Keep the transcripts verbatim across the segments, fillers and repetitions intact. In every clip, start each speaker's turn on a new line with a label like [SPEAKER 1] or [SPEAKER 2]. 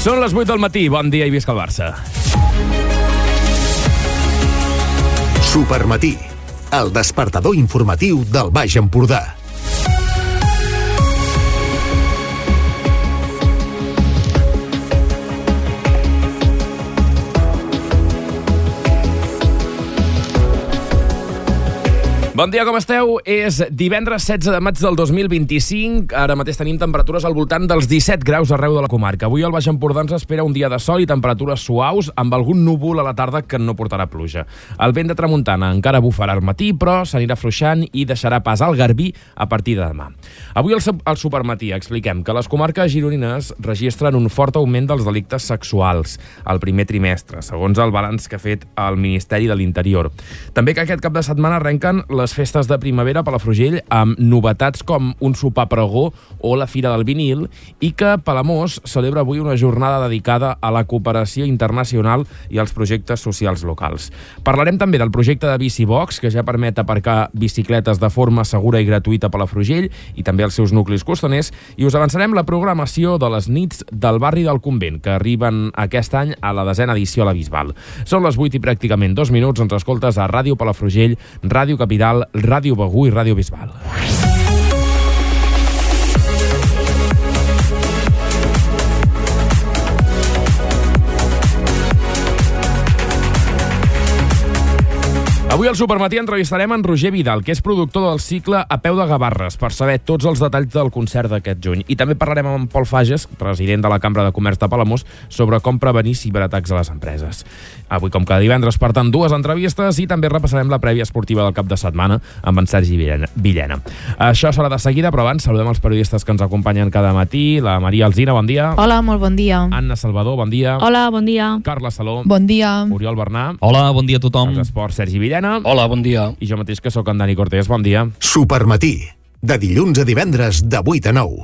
[SPEAKER 1] Són les vuit del matí, bon dia i visca el Barça.
[SPEAKER 2] Supermatí, el despertador informatiu del Baix Empordà.
[SPEAKER 1] Bon dia, com esteu? És divendres setze de maig del dos mil vint-i-cinc. Ara mateix tenim temperatures al voltant dels disset graus arreu de la comarca. Avui al Baix Empordà ens espera un dia de sol i temperatures suaus, amb algun núvol a la tarda que no portarà pluja. El vent de tramuntana encara bufarà al matí, però s'anirà afluixant i deixarà pas al garbí a partir de demà. Avui al, al Supermatí expliquem que les comarques gironines registren un fort augment dels delictes sexuals al primer trimestre, segons el balanç que ha fet el Ministeri de l'Interior. També que aquest cap de setmana arrenquen les les festes de primavera a Palafrugell amb novetats com un sopar pregó o la Fira del Vinil, i que Palamós celebra avui una jornada dedicada a la cooperació internacional i als projectes socials locals. Parlarem també del projecte de BiciBox, que ja permet aparcar bicicletes de forma segura i gratuïta a Palafrugell i també als seus nuclis costaners, i us avançarem la programació de les nits del barri del Convent, que arriben aquest any a la desena edició a la Bisbal. Són les vuit i pràcticament dos minuts, ens escoltes a Ràdio Palafrugell, Ràdio Capital, Ràdio Begur i Ràdio Bisbal. Avui al Supermatí entrevistarem en Roger Vidal, que és productor del cicle A peu de Gavarres, per saber tots els detalls del concert d'aquest juny. I també parlarem amb Pol Fages, president de la Cambra de Comerç de Palamós, sobre com prevenir ciberatacs a les empreses. Avui, com cada divendres, per tant, dues entrevistes i també repassarem la prèvia esportiva del cap de setmana amb en Sergi Villena. Això serà de seguida, però abans saludem els periodistes que ens acompanyen cada matí. La Maria Alsina, bon dia.
[SPEAKER 3] Hola, molt bon dia.
[SPEAKER 1] Anna Salvador, bon dia.
[SPEAKER 4] Hola, bon dia.
[SPEAKER 1] Carla Saló.
[SPEAKER 3] Bon dia.
[SPEAKER 1] Oriol Bernà.
[SPEAKER 5] Hola, bon dia a tothom.
[SPEAKER 1] Els esports, Sergi Villena.
[SPEAKER 5] Hola, bon dia.
[SPEAKER 1] I jo mateix, que sóc en Dani Cortés, bon dia.
[SPEAKER 2] Supermatí, de dilluns a divendres de vuit a nou.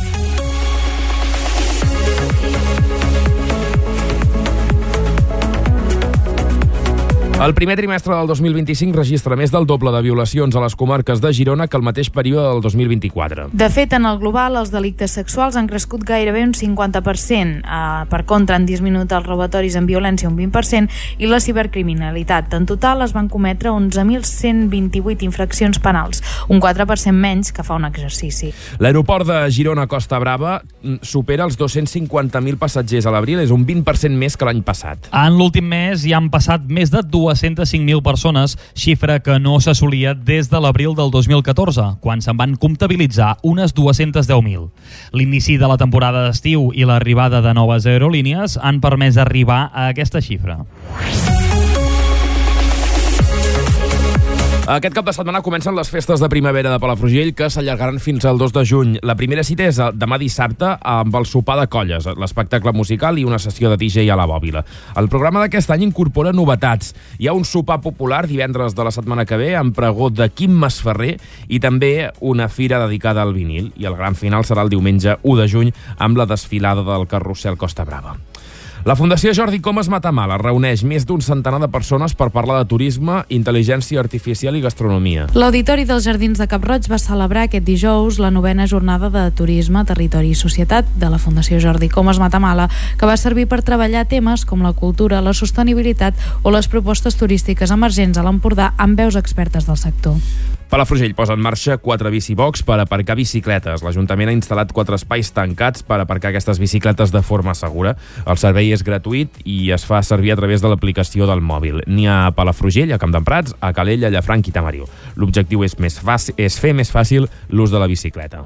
[SPEAKER 1] El primer trimestre del dos mil vint-i-cinc registra més del doble de violacions a les comarques de Girona que el mateix període del dos mil vint-i-quatre.
[SPEAKER 3] De fet, en el global, els delictes sexuals han crescut gairebé un cinquanta per cent. Uh, per contra, han disminuït els robatoris amb violència un vint per cent i la cibercriminalitat. En total, es van cometre onze mil cent vint-i-vuit infraccions penals, un quatre per cent menys que fa un exercici.
[SPEAKER 1] L'aeroport de Girona-Costa Brava supera els dos-cents cinquanta mil passatgers a l'abril, és un vint per cent més que l'any passat.
[SPEAKER 5] En l'últim mes hi han passat més de dues-centes cinc mil persones, xifra que no s'assolia des de l'abril del dos mil catorze, quan se'n van comptabilitzar unes dues-centes deu mil. L'inici de la temporada d'estiu i l'arribada de noves aerolínies han permès arribar a aquesta xifra.
[SPEAKER 1] Aquest cap de setmana comencen les festes de primavera de Palafrugell, que s'allargaran fins al dos de juny. La primera cita és demà dissabte amb el sopar de colles, l'espectacle musical i una sessió de D J a la bòbila. El programa d'aquest any incorpora novetats. Hi ha un sopar popular divendres de la setmana que ve amb pregó de Quim Masferrer i també una fira dedicada al vinil. I el gran final serà el diumenge u de juny amb la desfilada del carrusel Costa Brava. La Fundació Jordi Comas Matamala reuneix més d'un centenar de persones per parlar de turisme, intel·ligència artificial i gastronomia.
[SPEAKER 3] L'Auditori dels Jardins de Cap-roig va celebrar aquest dijous la novena jornada de Turisme, Territori i Societat de la Fundació Jordi Comas Matamala, que va servir per treballar temes com la cultura, la sostenibilitat o les propostes turístiques emergents a l'Empordà amb veus expertes del sector.
[SPEAKER 1] Palafrugell posa en marxa quatre BiciBox per aparcar bicicletes. L'Ajuntament ha instal·lat quatre espais tancats per aparcar aquestes bicicletes de forma segura. El servei és gratuït i es fa servir a través de l'aplicació del mòbil. N'hi ha a Palafrugell, a Campdemprats, a Calella, Llafranc i Tamariu. L'objectiu és, més fàcil, és fer més fàcil l'ús de la bicicleta.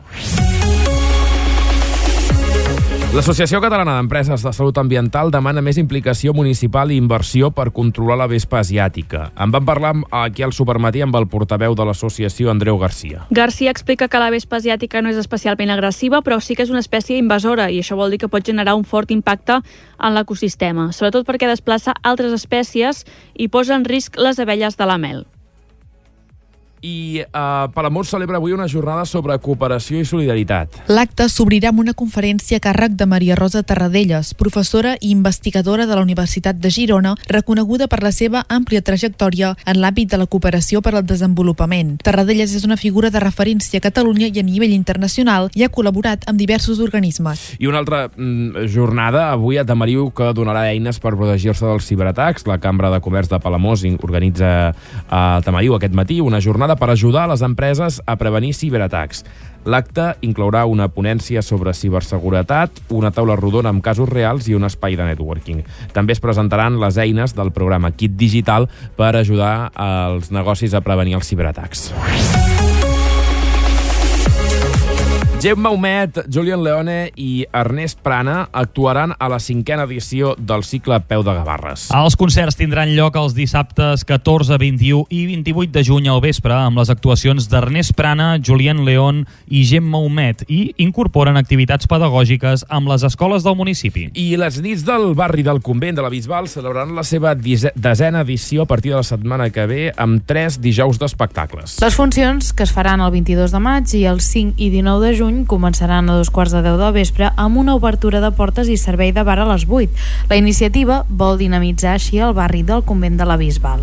[SPEAKER 1] L'Associació Catalana d'Empreses de Salut Ambiental demana més implicació municipal i inversió per controlar la vespa asiàtica. En vam parlar aquí al Supermatí amb el portaveu de l'associació, Andreu Garcia.
[SPEAKER 4] Garcia explica que la vespa asiàtica no és especialment agressiva, però sí que és una espècie invasora i això vol dir que pot generar un fort impacte en l'ecosistema, sobretot perquè desplaça altres espècies i posa en risc les abelles de la mel.
[SPEAKER 1] I uh, Palamós celebra avui una jornada sobre cooperació i solidaritat.
[SPEAKER 6] L'acte s'obrirà amb una conferència a càrrec de Maria Rosa Tarradellas, professora i investigadora de la Universitat de Girona, reconeguda per la seva àmplia trajectòria en l'àmbit de la cooperació per al desenvolupament. Tarradellas és una figura de referència a Catalunya i a nivell internacional i ha col·laborat amb diversos organismes.
[SPEAKER 1] I una altra mm, jornada avui a Tamariu que donarà eines per protegir-se dels ciberatacs. La Cambra de Comerç de Palamós organitza a Tamariu aquest matí una jornada per ajudar les empreses a prevenir ciberatacs. L'acte inclourà una ponència sobre ciberseguretat, una taula rodona amb casos reals i un espai de networking. També es presentaran les eines del programa Kit Digital per ajudar els negocis a prevenir els ciberatacs. Gemma Humet, Julián Leone i Ernest Prana actuaran a la cinquena edició del cicle Peu de Gavarres.
[SPEAKER 5] Els concerts tindran lloc els dissabtes catorze, vint-i-u i vint-i-vuit de juny al vespre amb les actuacions d'Ernest Prana, Julián León i Gemma Humet i incorporen activitats pedagògiques amb les escoles del municipi.
[SPEAKER 1] I les nits del barri del convent de la Bisbal celebraran la seva desena edició a partir de la setmana que ve amb tres dijous d'espectacles.
[SPEAKER 3] Les funcions, que es faran el vint-i-dos de maig i el cinc i dinou de juny, començaran a dos quarts de deu del vespre amb una obertura de portes i servei de bar a les vuit. La iniciativa vol dinamitzar així el barri del convent de la Bisbal.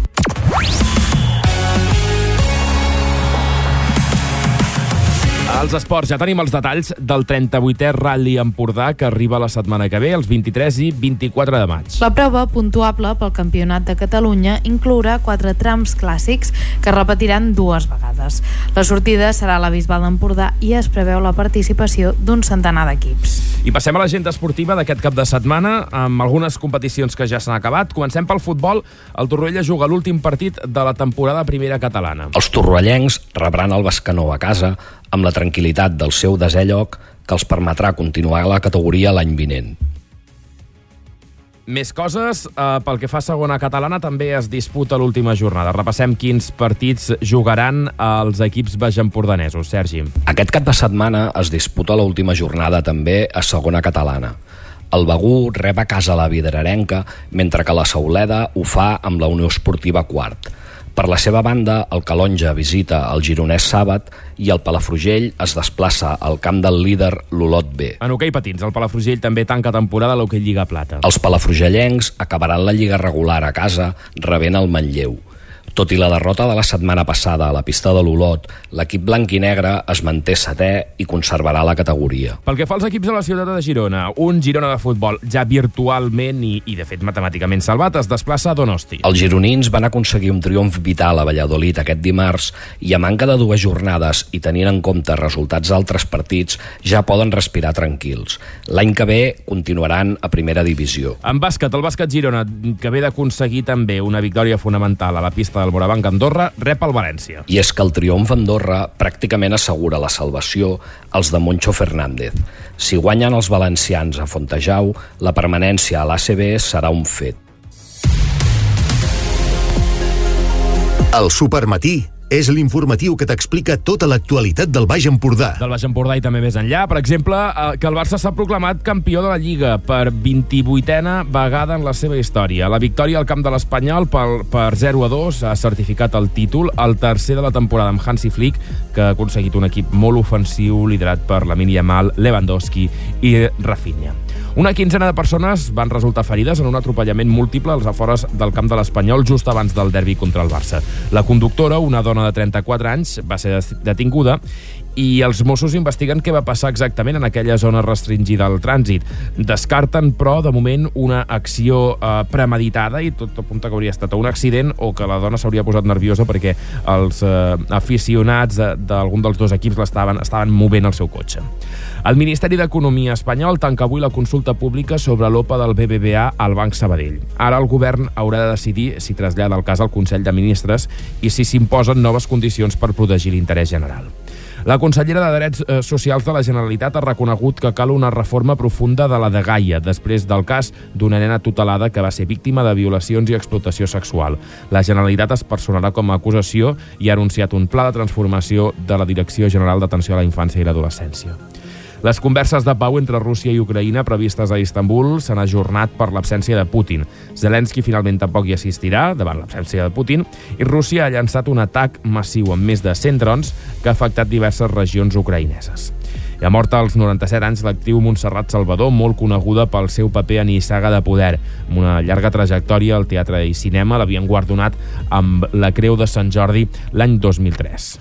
[SPEAKER 1] Als esports ja tenim els detalls del trenta-vuitè Rally Empordà que arriba la setmana que ve, els vint-i-tres i vint-i-quatre de maig.
[SPEAKER 3] La prova, puntuable pel Campionat de Catalunya, inclourà quatre trams clàssics que es repetiran dues vegades. La sortida serà a la Bisbal d'Empordà i es preveu la participació d'un centenar d'equips.
[SPEAKER 1] I passem a l'agenda esportiva d'aquest cap de setmana amb algunes competicions que ja s'han acabat. Comencem pel futbol. El Torroella juga l'últim partit de la temporada primera catalana.
[SPEAKER 7] Els torroellencs rebran el Bescanó a casa amb la tranquil·litat del seu desè lloc que els permetrà continuar a la categoria l'any vinent.
[SPEAKER 1] Més coses, eh, pel que fa a segona catalana també es disputa l'última jornada. Repassem quins partits jugaran els equips baixempordanesos. Sergi.
[SPEAKER 7] Aquest cap de setmana es disputa l'última jornada també a segona catalana. El Begú rep a casa la Vidrarenca, mentre que la Sauleda ho fa amb la Unió Esportiva Quart. Per la seva banda, el Calonja visita el Gironès Sàbat i el Palafrugell es desplaça al camp del líder l'Olot B.
[SPEAKER 1] En hoquei patins, el Palafrugell també tanca temporada a l'hoquei Lliga Plata.
[SPEAKER 7] Els palafrugellencs acabaran la Lliga regular a casa rebent el Manlleu. Tot i la derrota de la setmana passada a la pista de l'Olot, l'equip blanc i negre es manté setè i conservarà la categoria.
[SPEAKER 1] Pel que fa als equips de la ciutat de Girona, un Girona de futbol ja virtualment i, i de fet matemàticament salvat es desplaça a Donosti.
[SPEAKER 7] Els gironins van aconseguir un triomf vital a Valladolid aquest dimarts i a manca de dues jornades i tenint en compte resultats d'altres partits ja poden respirar tranquils. L'any que ve continuaran a primera divisió.
[SPEAKER 1] En bàsquet, el bàsquet Girona, que ve d'aconseguir també una victòria fonamental a la pista del Morabanc Andorra, rep el València.
[SPEAKER 7] I és que el triomf Andorra pràcticament assegura la salvació als de Moncho Fernández. Si guanyen els valencians a Fontejau, la permanència a l'A C B serà un fet.
[SPEAKER 2] El Supermatí és l'informatiu que t'explica tota l'actualitat del Baix Empordà.
[SPEAKER 1] Del Baix Empordà i també més enllà. Per exemple, que el Barça s'ha proclamat campió de la Lliga per vint-i-vuitena vegada en la seva història. La victòria al camp de l'Espanyol per, per zero a dos ha certificat el títol, el tercer de la temporada amb Hansi Flick, que ha aconseguit un equip molt ofensiu liderat per Lamine Yamal, Lewandowski i Rafinha. Una quinzena de persones van resultar ferides en un atropellament múltiple als afores del camp de l'Espanyol just abans del derbi contra el Barça. La conductora, una dona de trenta-quatre anys, va ser detinguda i els Mossos investiguen què va passar exactament en aquella zona restringida al trànsit. Descarten, però, de moment, una acció eh, premeditada i tot apunta que hauria estat un accident o que la dona s'hauria posat nerviosa perquè els eh, aficionats d'algun dels dos equips l'estaven estaven movent el seu cotxe. El Ministeri d'Economia espanyol tanca avui la consulta pública sobre l'O P A del B B V A al Banc Sabadell. Ara el govern haurà de decidir si trasllada el cas al Consell de Ministres i si s'imposen noves condicions per protegir l'interès general. La consellera de Drets eh, Socials de la Generalitat ha reconegut que cal una reforma profunda de la dgaia després del cas d'una nena tutelada que va ser víctima de violacions i explotació sexual. La Generalitat es personarà com a acusació i ha anunciat un pla de transformació de la Direcció General d'Atenció a la Infància i l'Adolescència. Les converses de pau entre Rússia i Ucraïna previstes a Istanbul s'han ajornat per l'absència de Putin. Zelensky finalment tampoc hi assistirà, davant l'absència de Putin, i Rússia ha llançat un atac massiu amb més de cent drons que ha afectat diverses regions ucraïneses. I ha mort als noranta-set anys l'actriu Montserrat Salvador, molt coneguda pel seu paper a Nissaga de Poder. Amb una llarga trajectòria al teatre i cinema, l'havien guardonat amb la Creu de Sant Jordi l'any dos mil tres.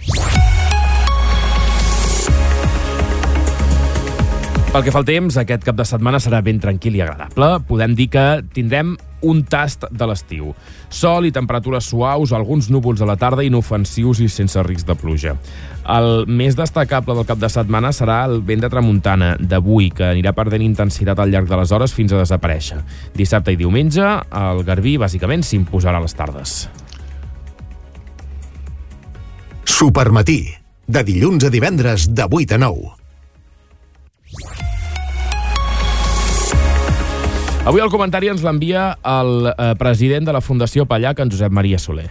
[SPEAKER 1] Pel que fa al temps, aquest cap de setmana serà ben tranquil i agradable. Podem dir que tindrem un tast de l'estiu. Sol i temperatures suaus, alguns núvols a la tarda, inofensius i sense risc de pluja. El més destacable del cap de setmana serà el vent de tramuntana d'avui, que anirà perdent intensitat al llarg de les hores fins a desaparèixer. Dissabte i diumenge, el garbí, bàsicament, s'imposarà a les tardes.
[SPEAKER 2] Supermatí, de dilluns a divendres, de vuit a nou.
[SPEAKER 1] Avui el comentari ens l'envia el eh, president de la Fundació Pallac, en Josep Maria Soler.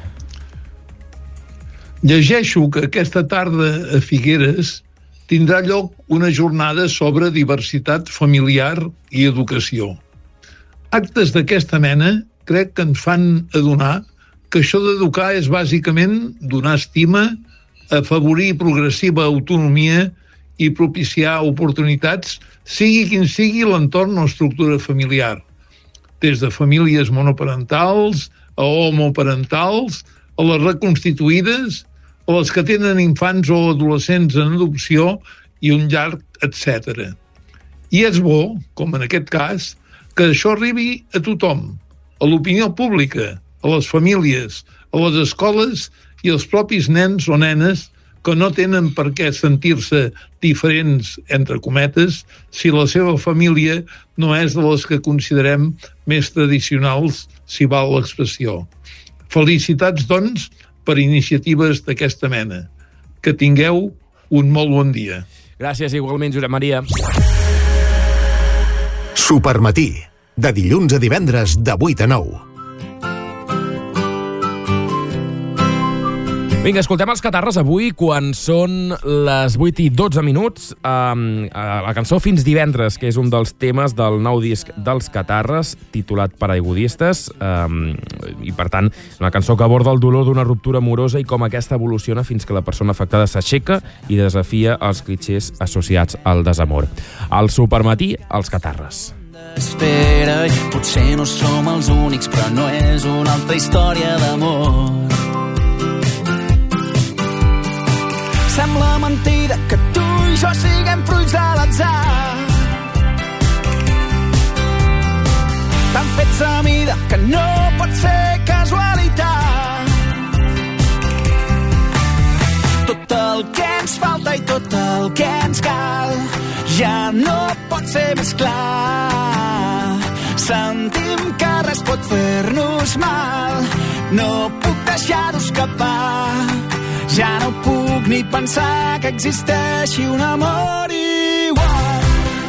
[SPEAKER 8] Llegeixo que aquesta tarda a Figueres tindrà lloc una jornada sobre diversitat familiar i educació. Actes d'aquesta mena crec que ens fan adonar que això d'educar és bàsicament donar estima, afavorir progressiva autonomia i propiciar oportunitats, sigui quin sigui l'entorn o estructura familiar, des de famílies monoparentals a homoparentals, a les reconstituïdes, a les que tenen infants o adolescents en adopció i un llarg etcètera. I és bo, com en aquest cas, que això arribi a tothom, a l'opinió pública, a les famílies, a les escoles i als propis nens o nenes que no tenen per què sentir-se diferents, entre cometes, si la seva família no és de les que considerem més tradicionals, si val l'expressió. Felicitats, doncs, per iniciatives d'aquesta mena. Que tingueu un molt bon dia.
[SPEAKER 1] Gràcies, igualment, Josep Maria.
[SPEAKER 2] Supermatí, de dilluns a divendres, de vuit a nou.
[SPEAKER 1] Vinga, escoltem els Catarres avui quan són les vuit i dotze minuts. Um, la cançó Fins divendres, que és un dels temes del nou disc dels Catarres, titulat Paraigudistes, um, i per tant, una cançó que aborda el dolor d'una ruptura amorosa i com aquesta evoluciona fins que la persona afectada s'aixeca i desafia els clixés associats al desamor. Al Supermatí, els Catarres.
[SPEAKER 9] Espera, i potser no som els únics, però no és una altra història d'amor. Sembla mentida que tu i jo siguem fruits de l'atzar, tan fets a mida que no pot ser casualitat. Tot el que ens falta i tot el que ens cal ja no pot ser més clar. Sentim que res pot fer-nos mal, no puc deixar-ho escapar. Ja no puc ni pensar que existeixi un amor igual.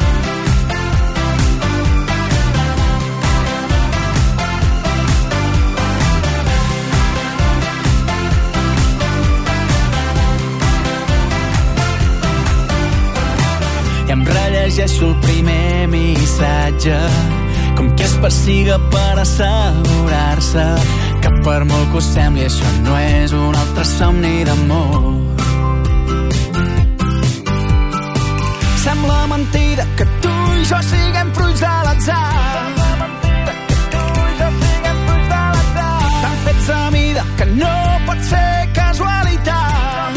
[SPEAKER 9] I em rellegeixo el primer missatge, com que es persiga per assegurar-se que per molt que us sembli això no és un altre somni d'amor. Sembla mentida que tu i jo siguem fruits de l'atzar, tan fets a mida que no pot ser casualitat.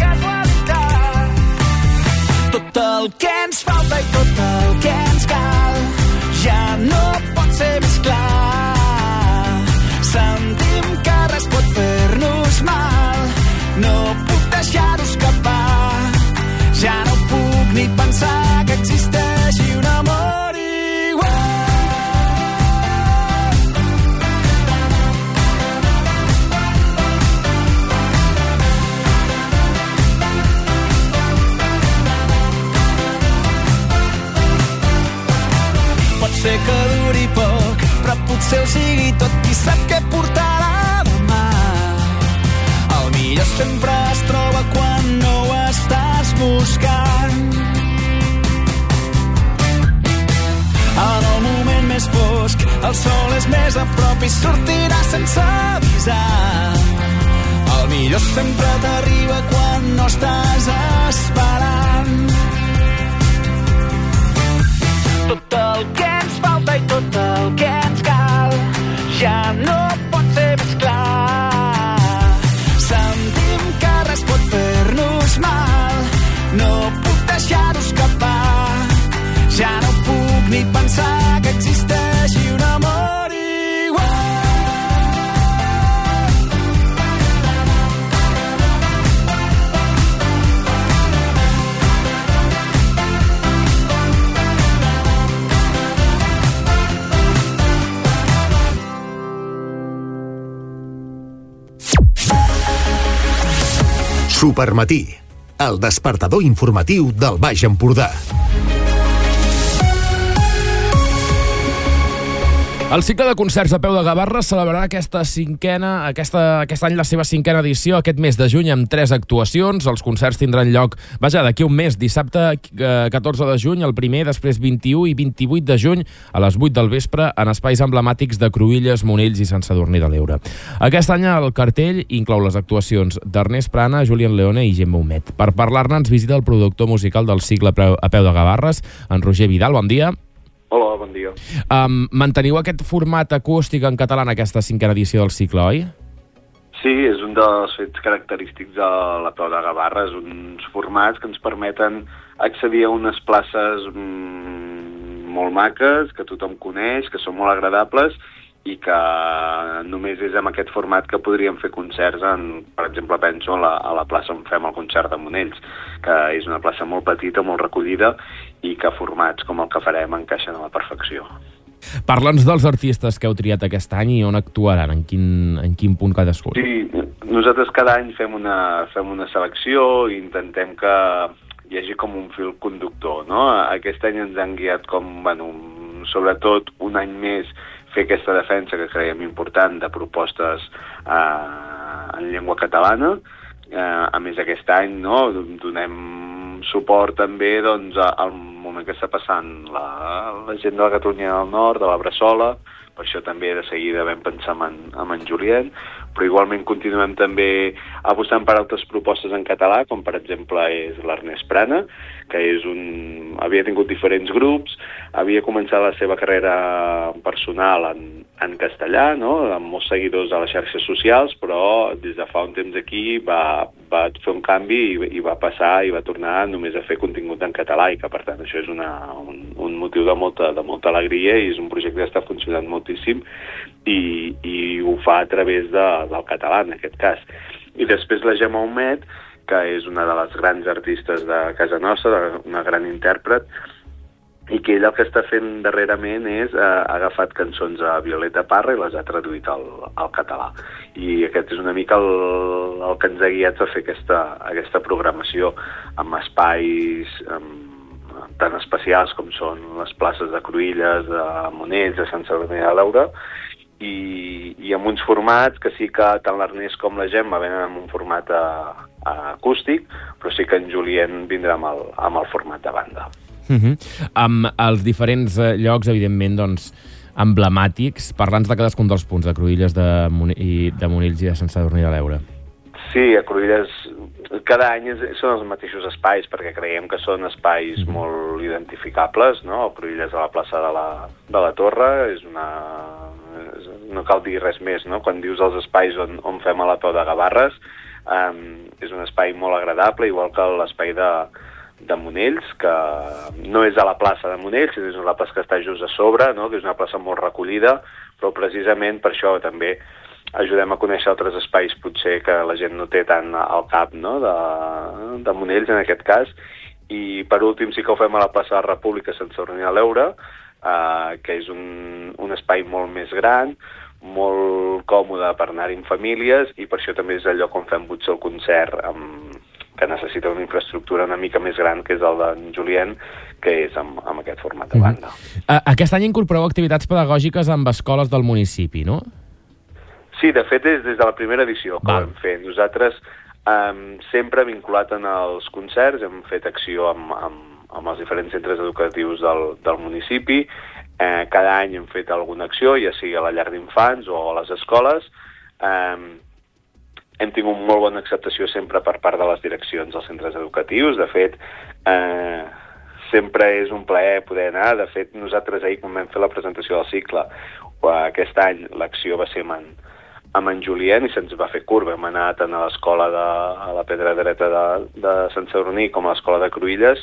[SPEAKER 9] Tot el que ens falta i tot el que ens cal ja no pot ser més clar. Sentim que res pot fer-nos mal, no puc deixar-ho escapar. Ja no puc ni pensar que existeixi un amor igual. Pot ser que duri poc, però potser ho sigui tot, qui sap què portarà demà. El millor sempre es troba quan no ho estàs buscant. fosc. El sol és més a prop i sortirà sense avisar. El millor sempre t'arriba quan no estàs esperant. Tot el que ens falta i tot el que ens cal ja no pot ser més clar. Sentim que res pot fer-nos mal, no puc deixar-ho escapar. Ja no puc ni pensar que existeixi un amor igual.
[SPEAKER 2] Supermatí, el despertador informatiu del Baix Empordà.
[SPEAKER 1] El cicle de concerts a peu de Gavarra celebrarà aquesta cinquena, aquesta, aquest any la seva cinquena edició, aquest mes de juny, amb tres actuacions. Els concerts tindran lloc, vaja, d'aquí un mes, dissabte catorze de juny, el primer, després vint-i-u i vint-i-vuit de juny, a les vuit del vespre, en espais emblemàtics de Cruïlles, Monells i Sant Sadurní de l'Eure. Aquest any el cartell inclou les actuacions d'Ernest Prana, Julián Leone i Gemma Humet. Per parlar-ne ens visita el productor musical del cicle a peu de Gavarres, en Roger Vidal. Bon dia.
[SPEAKER 10] Hola, bon dia.
[SPEAKER 1] Um, manteniu aquest format acústic en català en aquesta cinquena edició del cicle, oi?
[SPEAKER 10] Sí, és un dels fets característics de la Peu de Gavarres, uns formats que ens permeten accedir a unes places mmm, molt maques, que tothom coneix, que són molt agradables i que només és amb aquest format que podríem fer concerts, en, per exemple, penso a la, a la plaça on fem el concert de Monells, que és una plaça molt petita, molt recollida, i que formats com el que farem encaixen a la perfecció.
[SPEAKER 1] Parla'ns dels artistes que heu triat aquest any i on actuaran, en quin, en quin punt cadascú.
[SPEAKER 10] Sí, nosaltres cada any fem una, fem una selecció i intentem que hi hagi com un fil conductor, no? Aquest any ens han guiat com, bueno, sobretot un any més fer aquesta defensa que creiem important de propostes eh, en llengua catalana. Eh, a més, aquest any, no, donem suport també, doncs, al moment que està passant la, la gent de la Catalunya del Nord, de la Bressola. Per això també de seguida vam pensar en, en en Julien, però igualment continuem també apostant per altres propostes en català, com per exemple és l'Ernest Prana, que és un... havia tingut diferents grups, havia començat la seva carrera personal en, en castellà, no? Amb molts seguidors a les xarxes socials, però des de fa un temps aquí va, va fer un canvi i, i va passar i va tornar només a fer contingut en català, i que per tant això és una, un, un motiu de molta, de molta alegria, i és un projecte que està funcionant moltíssim i, i ho fa a través de, del català en aquest cas. I després la Gemma Humet, que és una de les grans artistes de casa nostra, una gran intèrpret, i que ella el que està fent darrerament és eh, ha agafat cançons a Violeta Parra i les ha traduït al, al català. I aquest és una mica el, el que ens ha guiat a fer aquesta, aquesta programació amb espais amb, tan especials com són les places de Cruïlles, de Monells, de Sant Sadurní de l'Eure, i, i amb uns formats que sí que tant l'Ernest com la Gemma venen amb un format a, a acústic, però sí que en Julien vindrà amb el, amb el format de banda.
[SPEAKER 1] Uh -huh. Amb els diferents llocs, evidentment, doncs, emblemàtics. Parla'ns de cadascun dels punts, de Cruïlles, de, Mon i, de Monells i de Sant Sadurní de l'Eure.
[SPEAKER 10] Sí, a Cruïlles cada any és, són els mateixos espais, perquè creiem que són espais uh -huh. molt identificables, no? A Cruïlles, a la plaça de la, de la Torre, és una... no cal dir res més, no? Quan dius els espais on, on fem a la Peu de Gavarres, um, és un espai molt agradable, igual que l'espai de, de Monells, que no és a la plaça de Monells, és una plaça que està just a sobre, no? Que és una plaça molt recollida, però precisament per això també ajudem a conèixer altres espais potser que la gent no té tant al cap, no? de, de Monells en aquest cas. I per últim sí que ho fem a la plaça de la República, Sant Sadurní de l'Eure, Uh, que és un, un espai molt més gran, molt còmode per anar-hi amb famílies, i per això també és el lloc on fem potser el concert amb, que necessita una infraestructura una mica més gran, que és el d'en Julien, que és amb, amb aquest format de banda.
[SPEAKER 1] Uh, aquest any incorporeu activitats pedagògiques amb escoles del municipi, no?
[SPEAKER 10] Sí, de fet és des de la primera edició que Val. ho vam fer. Nosaltres um, sempre vinculat en els concerts hem fet acció amb, amb amb els diferents centres educatius del, del municipi, Eh, cada any hem fet alguna acció, ja sigui a la llar d'infants o a les escoles. Eh, hem tingut molt bona acceptació sempre per part de les direccions dels centres educatius. De fet, eh, sempre és un plaer poder anar. De fet, nosaltres ahir, quan vam fer la presentació del cicle, aquest any l'acció va ser amb en, amb en Julien i se'ns va fer curt. Vam anar tant a l'escola de a la Pedra Dreta de, de Sant Sadurní com a l'escola de Cruïlles,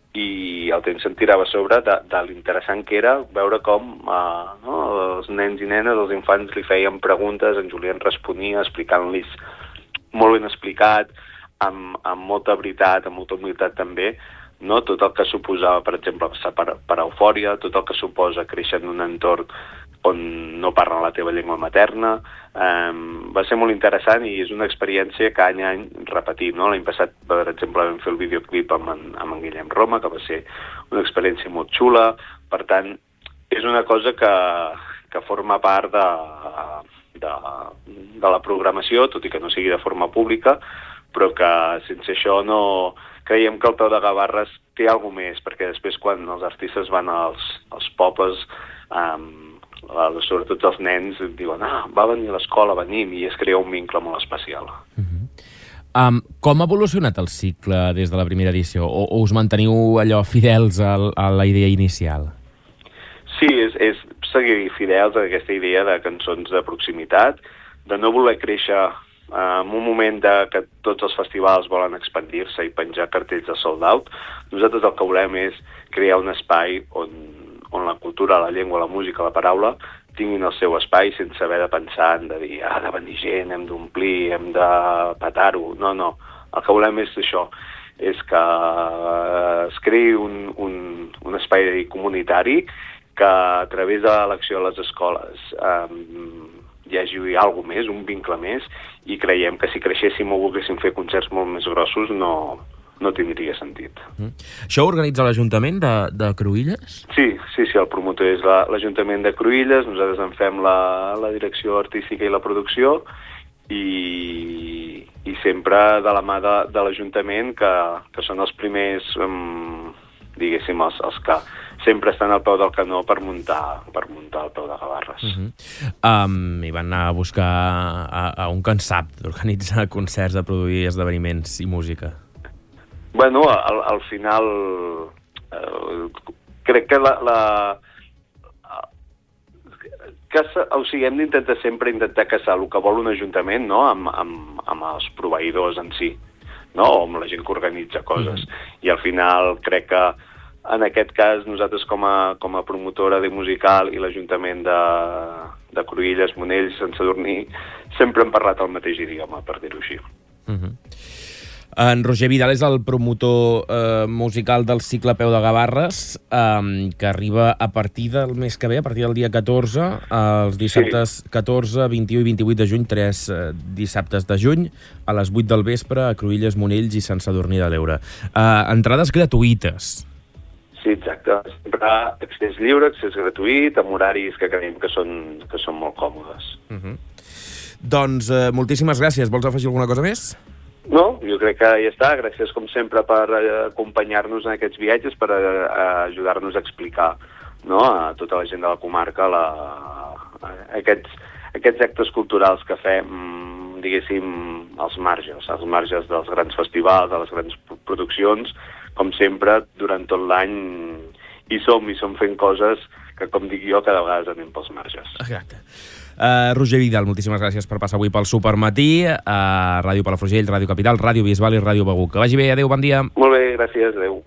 [SPEAKER 10] i el temps se'n tirava a sobre de, de l'interessant que era veure com eh, no, els nens i nenes, els infants li feien preguntes, en Julien responia explicant-los molt ben explicat, amb, amb molta veritat, amb molta humilitat també, no? Tot el que suposava, per exemple, passar per, per eufòria, tot el que suposa créixer en un entorn on no parlen la teva llengua materna. Um, va ser molt interessant i és una experiència que any a any repetim. No? L'any passat, per exemple, vam fer el videoclip amb en, amb en Guillem Roma, que va ser una experiència molt xula. Per tant, és una cosa que, que forma part de, de, de la programació, tot i que no sigui de forma pública, però que sense això no... Creiem que el Peu de Gavarres té alguna més, perquè després quan els artistes van als, als pobles, um, sobretot els nens, diuen ah, va venir a l'escola, venim, i es crea un vincle molt especial.
[SPEAKER 1] Uh-huh. um, com ha evolucionat el cicle des de la primera edició? O, o us manteniu allò fidels a, a la idea inicial?
[SPEAKER 10] Sí, és, és seguir fidels a aquesta idea de cançons de proximitat, de no voler créixer en un moment de que tots els festivals volen expandir-se i penjar cartells de sold out. Nosaltres el que volem és crear un espai on, on la cultura, la llengua, la música, la paraula tinguin el seu espai sense haver de pensar en de dir, ah, ha de venir gent, hem d'omplir, hem de petar-ho. No, no. El que volem és això, és que es creï un, un, un espai comunitari que a través de l'acció a les escoles eh, hi hagi alguna més, un vincle més, i creiem que si creixéssim o volguéssim fer concerts molt més grossos no, no tindria sentit.
[SPEAKER 1] Mm. Això ho organitza l'Ajuntament de, de Cruïlles?
[SPEAKER 10] Sí, sí, sí, el promotor és la, l'Ajuntament de Cruïlles, nosaltres en fem la, la direcció artística i la producció, i, i sempre de la mà de, de l'Ajuntament, que, que són els primers, um, diguéssim, els, els que sempre estan al peu del canó per muntar, per muntar el Peu de Gavarres.
[SPEAKER 1] Uh-huh. um, I van anar a buscar a, a un cansap d'organitzar concerts, de produir esdeveniments i música.
[SPEAKER 10] Bueno, al, al final eh, crec que la, la que, o sigui, hem d'intentar sempre intentar caçar el que vol un ajuntament, no?, amb, amb, amb els proveïdors en si, no?, o amb la gent que organitza coses. Mm-hmm. I al final crec que en aquest cas nosaltres com a, com a promotora de musical i l'Ajuntament de, de Cruïlles, Monells i Sant Sadurní sempre hem parlat el mateix idioma, per dir-ho així.
[SPEAKER 1] Mm-hmm. En Roger Vidal és el promotor eh, musical del cicle Peu de Gavarres, eh, que arriba a partir del mes que ve, a partir del dia catorze, els dissabtes sí. catorze, vint-i-u i vint-i-vuit de juny, tres eh, dissabtes de juny, a les vuit del vespre, a Cruïlles, Monells i Sant Sadurní de l'Eure. Eh, entrades gratuïtes.
[SPEAKER 10] Sí, exacte. Sempre accés lliure, accés gratuït, amb horaris que creiem que són, que són molt còmodes.
[SPEAKER 1] Uh-huh. Doncs eh, moltíssimes gràcies. Vols afegir alguna cosa més?
[SPEAKER 10] No, jo crec que ja està. Gràcies, com sempre, per acompanyar-nos en aquests viatges, per ajudar-nos a explicar, no?, a tota la gent de la comarca la, aquests, aquests actes culturals que fem, diguéssim, als marges, als marges dels grans festivals, de les grans produccions. Com sempre, durant tot l'any hi som, i som fent coses que, com dic jo, cada vegada anem pels marges.
[SPEAKER 1] Exacte. Uh, Roger Vidal, moltíssimes gràcies per passar avui pel Supermatí, a uh, Ràdio Palafrugell, Ràdio Capital, Ràdio Bisbal i Ràdio Begur. Que vagi bé, adéu, bon dia.
[SPEAKER 10] Molt bé, gràcies, adéu.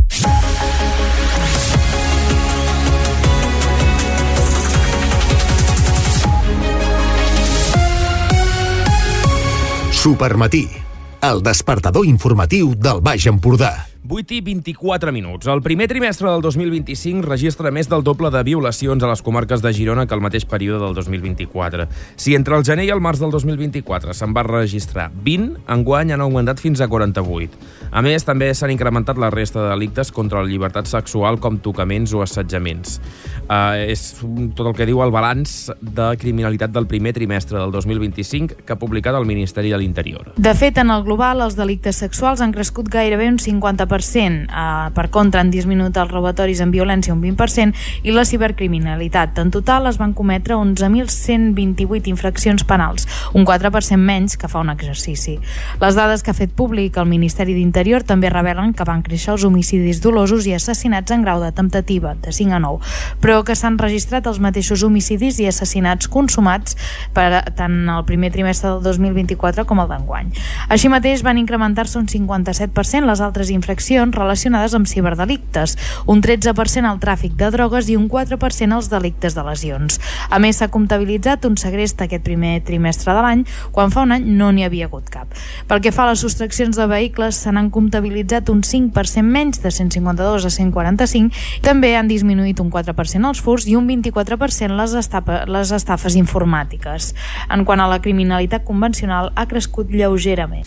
[SPEAKER 2] Supermatí, el despertador informatiu del Baix Empordà.
[SPEAKER 1] vuit i vint-i-quatre minuts. El primer trimestre del dos mil vint-i-cinc registra més del doble de violacions a les comarques de Girona que el mateix període del dos mil vint-i-quatre. Si entre el gener i el març del dos mil vint-i-quatre se'n va registrar vint, enguany han augmentat fins a quaranta-vuit. A més, també s'han incrementat la resta de delictes contra la llibertat sexual, com tocaments o assetjaments. Uh, és tot el que diu el balanç de criminalitat del primer trimestre del dos mil vint-i-cinc que ha publicat el Ministeri de l'Interior.
[SPEAKER 3] De fet, en el global, els delictes sexuals han crescut gairebé un cinquanta per cent. Eh, per contra, han disminuït els robatoris amb violència un vint per cent i la cibercriminalitat. En total es van cometre onze mil cent vint-i-vuit infraccions penals, un quatre per cent menys que fa un exercici. Les dades que ha fet públic el Ministeri d'Interior també revelen que van créixer els homicidis dolosos i assassinats en grau de temptativa, de cinc a nou, però que s'han registrat els mateixos homicidis i assassinats consumats per tant el primer trimestre del dos mil vint-i-quatre com el d'enguany. Així mateix van incrementar-se un cinquanta-set per cent les altres infraccions relacionades amb ciberdelictes, un tretze per cent el tràfic de drogues i un quatre per cent els delictes de lesions. A més, s'ha comptabilitzat un segrest aquest primer trimestre de l'any, quan fa un any no n'hi havia hagut cap. Pel que fa a les sostraccions de vehicles, se n'han comptabilitzat un cinc per cent menys, de cent cinquanta-dos a cent quaranta-cinc. També han disminuït un quatre per cent els furts i un vint-i-quatre per cent les, estafa, les estafes informàtiques. En quant a la criminalitat convencional, ha crescut lleugerament.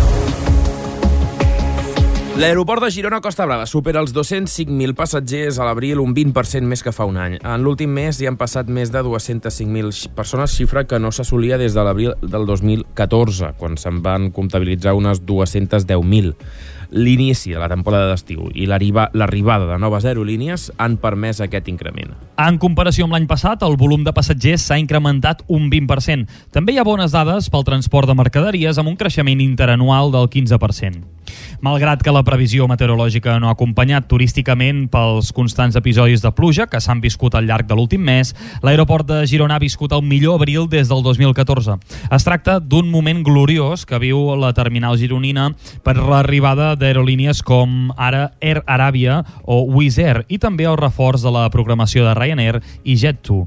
[SPEAKER 1] L'aeroport de Girona-Costa Brava supera els dos-cents cinc mil passatgers a l'abril, un vint per cent més que fa un any. En l'últim mes hi han passat més de dues-centes cinc mil persones, xifra que no s'assolia des de l'abril del dos mil catorze, quan se'n van comptabilitzar unes dues-centes deu mil. L'inici de la temporada d'estiu i l'arribada de noves aerolínies han permès aquest increment.
[SPEAKER 5] En comparació amb l'any passat, el volum de passatgers s'ha incrementat un vint per cent. També hi ha bones dades pel transport de mercaderies, amb un creixement interanual del quinze per cent. Malgrat que la previsió meteorològica no ha acompanyat turísticament pels constants episodis de pluja que s'han viscut al llarg de l'últim mes, l'aeroport de Girona ha viscut el millor abril des del dos mil catorze. Es tracta d'un moment gloriós que viu la terminal gironina per l'arribada d'aerolínies com ara Air Arabia o Wizz Air i també el reforç de la programació de Ryanair i Jet two.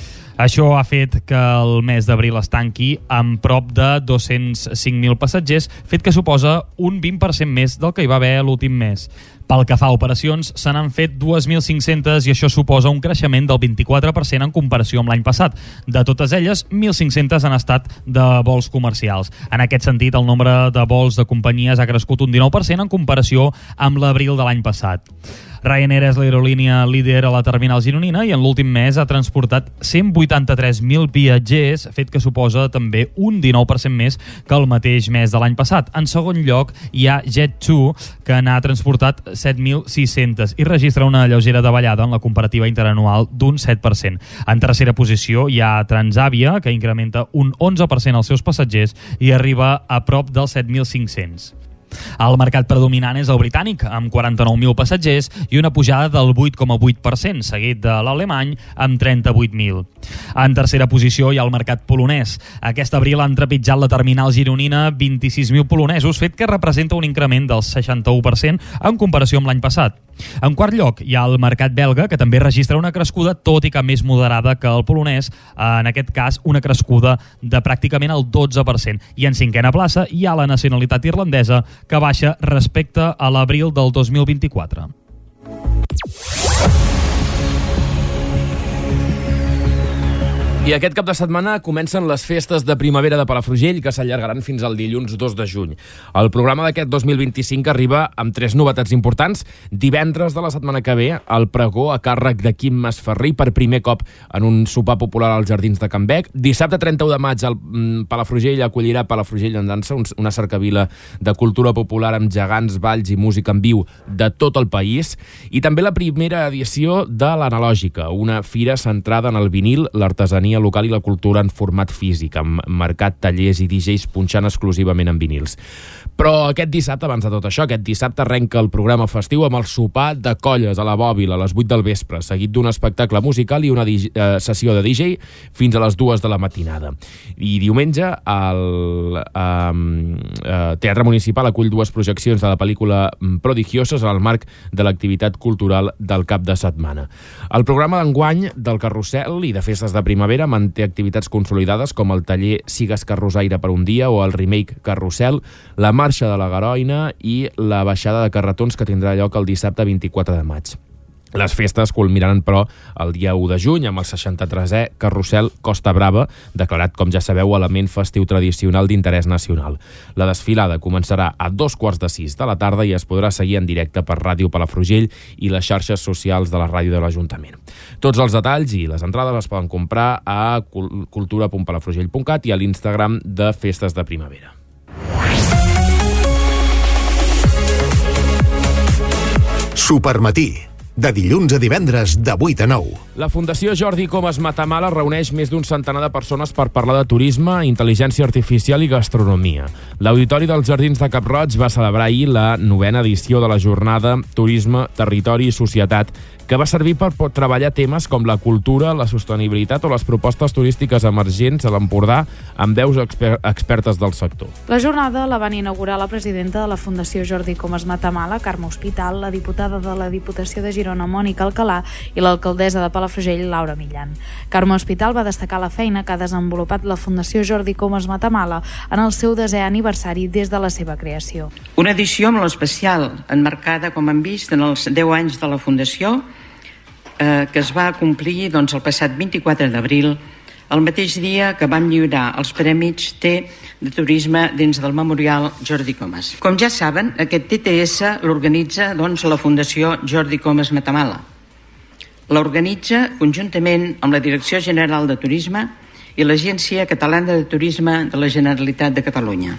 [SPEAKER 5] Això ha fet que el mes d'abril es tanqui amb prop de dos-cents cinc mil passatgers, fet que suposa un vint per cent més del que hi va haver l'últim mes. Pel que fa a operacions, se n'han fet dos mil cinc-centes i això suposa un creixement del vint-i-quatre per cent en comparació amb l'any passat. De totes elles, mil cinc-centes han estat de vols comercials. En aquest sentit, el nombre de vols de companyies ha crescut un dinou per cent en comparació amb l'abril de l'any passat. Ryanair és l'aerolínia líder a la terminal gironina i en l'últim mes ha transportat cent vuitanta-tres mil viatgers, fet que suposa també un dinou per cent més que el mateix mes de l'any passat. En segon lloc, hi ha Jet two, que n'ha transportat set mil sis-centes i registra una lleugera davallada en la comparativa interanual d'un set per cent. En tercera posició hi ha Transavia, que incrementa un onze per cent els seus passatgers i arriba a prop dels set mil cinc-cents. El mercat predominant és el britànic, amb quaranta-nou mil passatgers i una pujada del vuit coma vuit per cent, seguit de l'alemany amb trenta-vuit mil. En tercera posició hi ha el mercat polonès. Aquest abril han trepitjat la terminal gironina vint-i-sis mil polonesos, fet que representa un increment del seixanta-u per cent en comparació amb l'any passat. En quart lloc hi ha el mercat belga, que també registra una crescuda, tot i que més moderada que el polonès, en aquest cas una crescuda de pràcticament el dotze per cent. I en cinquena plaça hi ha la nacionalitat irlandesa, que baixa respecte a l'abril del dos mil vint-i-quatre.
[SPEAKER 1] I aquest cap de setmana comencen les festes de primavera de Palafrugell, que s'allargaran fins al dilluns dos de juny. El programa d'aquest dos mil vint-i-cinc arriba amb tres novetats importants. Divendres de la setmana que ve, el pregó a càrrec de Quim Masferrer per primer cop en un sopar popular als Jardins de Can Bec. Dissabte trenta-u de maig, el Palafrugell acollirà Palafrugell en dansa, una cercavila de cultura popular amb gegants, balls i música en viu de tot el país. I també la primera edició de l'Analògica, una fira centrada en el vinil, l'artesania local i la cultura en format físic, amb mercat, tallers i D Js punxant exclusivament en vinils. Però aquest dissabte, abans de tot això, aquest dissabte arrenca el programa festiu amb el sopar de colles a la Bòbila a les vuit del vespre, seguit d'un espectacle musical i una eh, sessió de D J fins a les dues de la matinada. I diumenge el eh, Teatre Municipal acull dues projeccions de la pel·lícula Prodigioses en el marc de l'activitat cultural del cap de setmana. El programa d'enguany del Carrusel i de festes de primavera manté activitats consolidades com el taller Sigues Carrossaire per un dia o el remake Carrusel, la marxa de la Garoina i la baixada de carretons que tindrà lloc el dissabte vint-i-quatre de maig. Les festes culminaran, però, el dia u de juny amb el seixanta-tresè Carrusel Costa Brava, declarat, com ja sabeu, element festiu tradicional d'interès nacional. La desfilada començarà a dos quarts de sis de la tarda i es podrà seguir en directe per Ràdio Palafrugell i les xarxes socials de la ràdio de l'Ajuntament. Tots els detalls i les entrades es poden comprar a cultura punt palafrugell punt cat i a l'Instagram de Festes de Primavera.
[SPEAKER 2] Supermatí, de dilluns a divendres de vuit a nou.
[SPEAKER 1] La Fundació Jordi Comas Matamala reuneix més d'un centenar de persones per parlar de turisme, intel·ligència artificial i gastronomia. L'Auditori dels Jardins de Cap-roig va celebrar ahir la novena edició de la jornada Turisme, Territori i Societat, que va servir per treballar temes com la cultura, la sostenibilitat o les propostes turístiques emergents a l'Empordà amb veus exper expertes del sector.
[SPEAKER 3] La jornada la van inaugurar la presidenta de la Fundació Jordi Comas Matamala, Carme Hospital, la diputada de la Diputació de Girona, Mònica Alcalà, i l'alcaldessa de Palafrugell, Laura Millan. Carme Hospital va destacar la feina que ha desenvolupat la Fundació Jordi Comas Matamala en el seu desè aniversari des de la seva creació.
[SPEAKER 11] Una edició molt especial, enmarcada, com hem vist, en els deu anys de la Fundació, eh, que es va complir doncs, el passat vint-i-quatre d'abril, el mateix dia que vam lliurar els Prèmits T de Turisme dins del Memorial Jordi Comas. Com ja saben, aquest T T S l'organitza doncs, la Fundació Jordi Comas Matamala. L'organitza conjuntament amb la Direcció General de Turisme i l'Agència Catalana de Turisme de la Generalitat de Catalunya.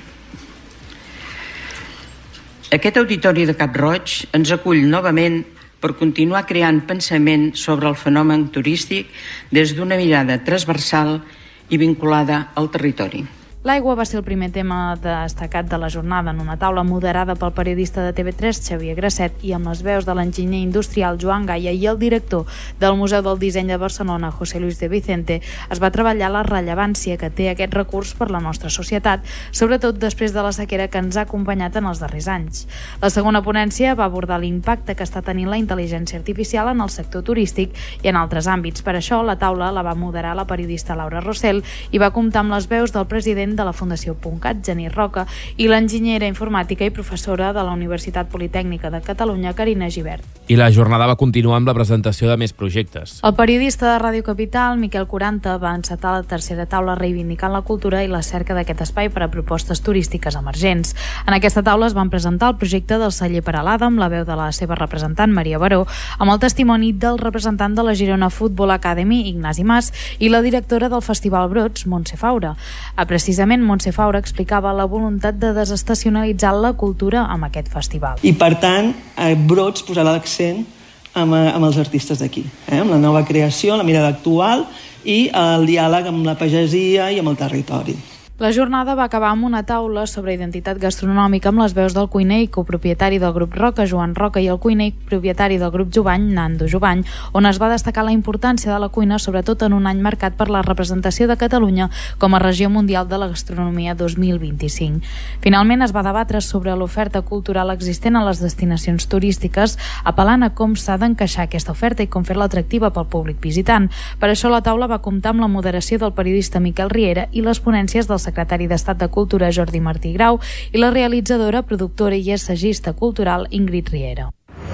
[SPEAKER 11] Aquest auditori de Cap-roig ens acull novament per continuar creant pensament sobre el fenomen turístic des d'una mirada transversal i vinculada al territori.
[SPEAKER 3] L'aigua va ser el primer tema destacat de la jornada en una taula moderada pel periodista de T V tres, Xavier Grasset, i amb les veus de l'enginyer industrial Joan Gaia i el director del Museu del Disseny de Barcelona, José Luis de Vicente, es va treballar la rellevància que té aquest recurs per la nostra societat, sobretot després de la sequera que ens ha acompanyat en els darrers anys. La segona ponència va abordar l'impacte que està tenint la intel·ligència artificial en el sector turístic i en altres àmbits. Per això, la taula la va moderar la periodista Laura Rossell i va comptar amb les veus del president de la Fundació PUNCAT, Genís Roca, i l'enginyera informàtica i professora de la Universitat Politècnica de Catalunya, Carina Gibert.
[SPEAKER 1] I la jornada va continuar amb la presentació de més projectes.
[SPEAKER 3] El periodista de Ràdio Capital, Miquel Quaranta, va encetar la tercera taula reivindicant la cultura i la cerca d'aquest espai per a propostes turístiques emergents. En aquesta taula es van presentar el projecte del celler per a l'Ada amb la veu de la seva representant, Maria Baró, amb el testimoni del representant de la Girona Football Academy, Ignasi Mas, i la directora del Festival Brots, Montse Faura. A precisament Montse Faura explicava la voluntat de desestacionalitzar la cultura amb aquest festival.
[SPEAKER 12] I per tant, Brots posarà l'accent amb, amb els artistes d'aquí, eh? amb la nova creació, la mirada actual i el diàleg amb la pagesia i amb el territori.
[SPEAKER 3] La jornada va acabar amb una taula sobre identitat gastronòmica amb les veus del cuiner i copropietari del grup Roca, Joan Roca, i el cuiner i propietari del grup Jubany, Nando Jubany, on es va destacar la importància de la cuina, sobretot en un any marcat per la representació de Catalunya com a regió mundial de la gastronomia dos mil vint-i-cinc. Finalment es va debatre sobre l'oferta cultural existent a les destinacions turístiques, apel·lant a com s'ha d'encaixar aquesta oferta i com fer-la atractiva pel públic visitant. Per això la taula va comptar amb la moderació del periodista Miquel Riera i les ponències del secretari d'Estat de Cultura Jordi Martí Grau i la realitzadora, productora i assagista cultural Ingrid Riera.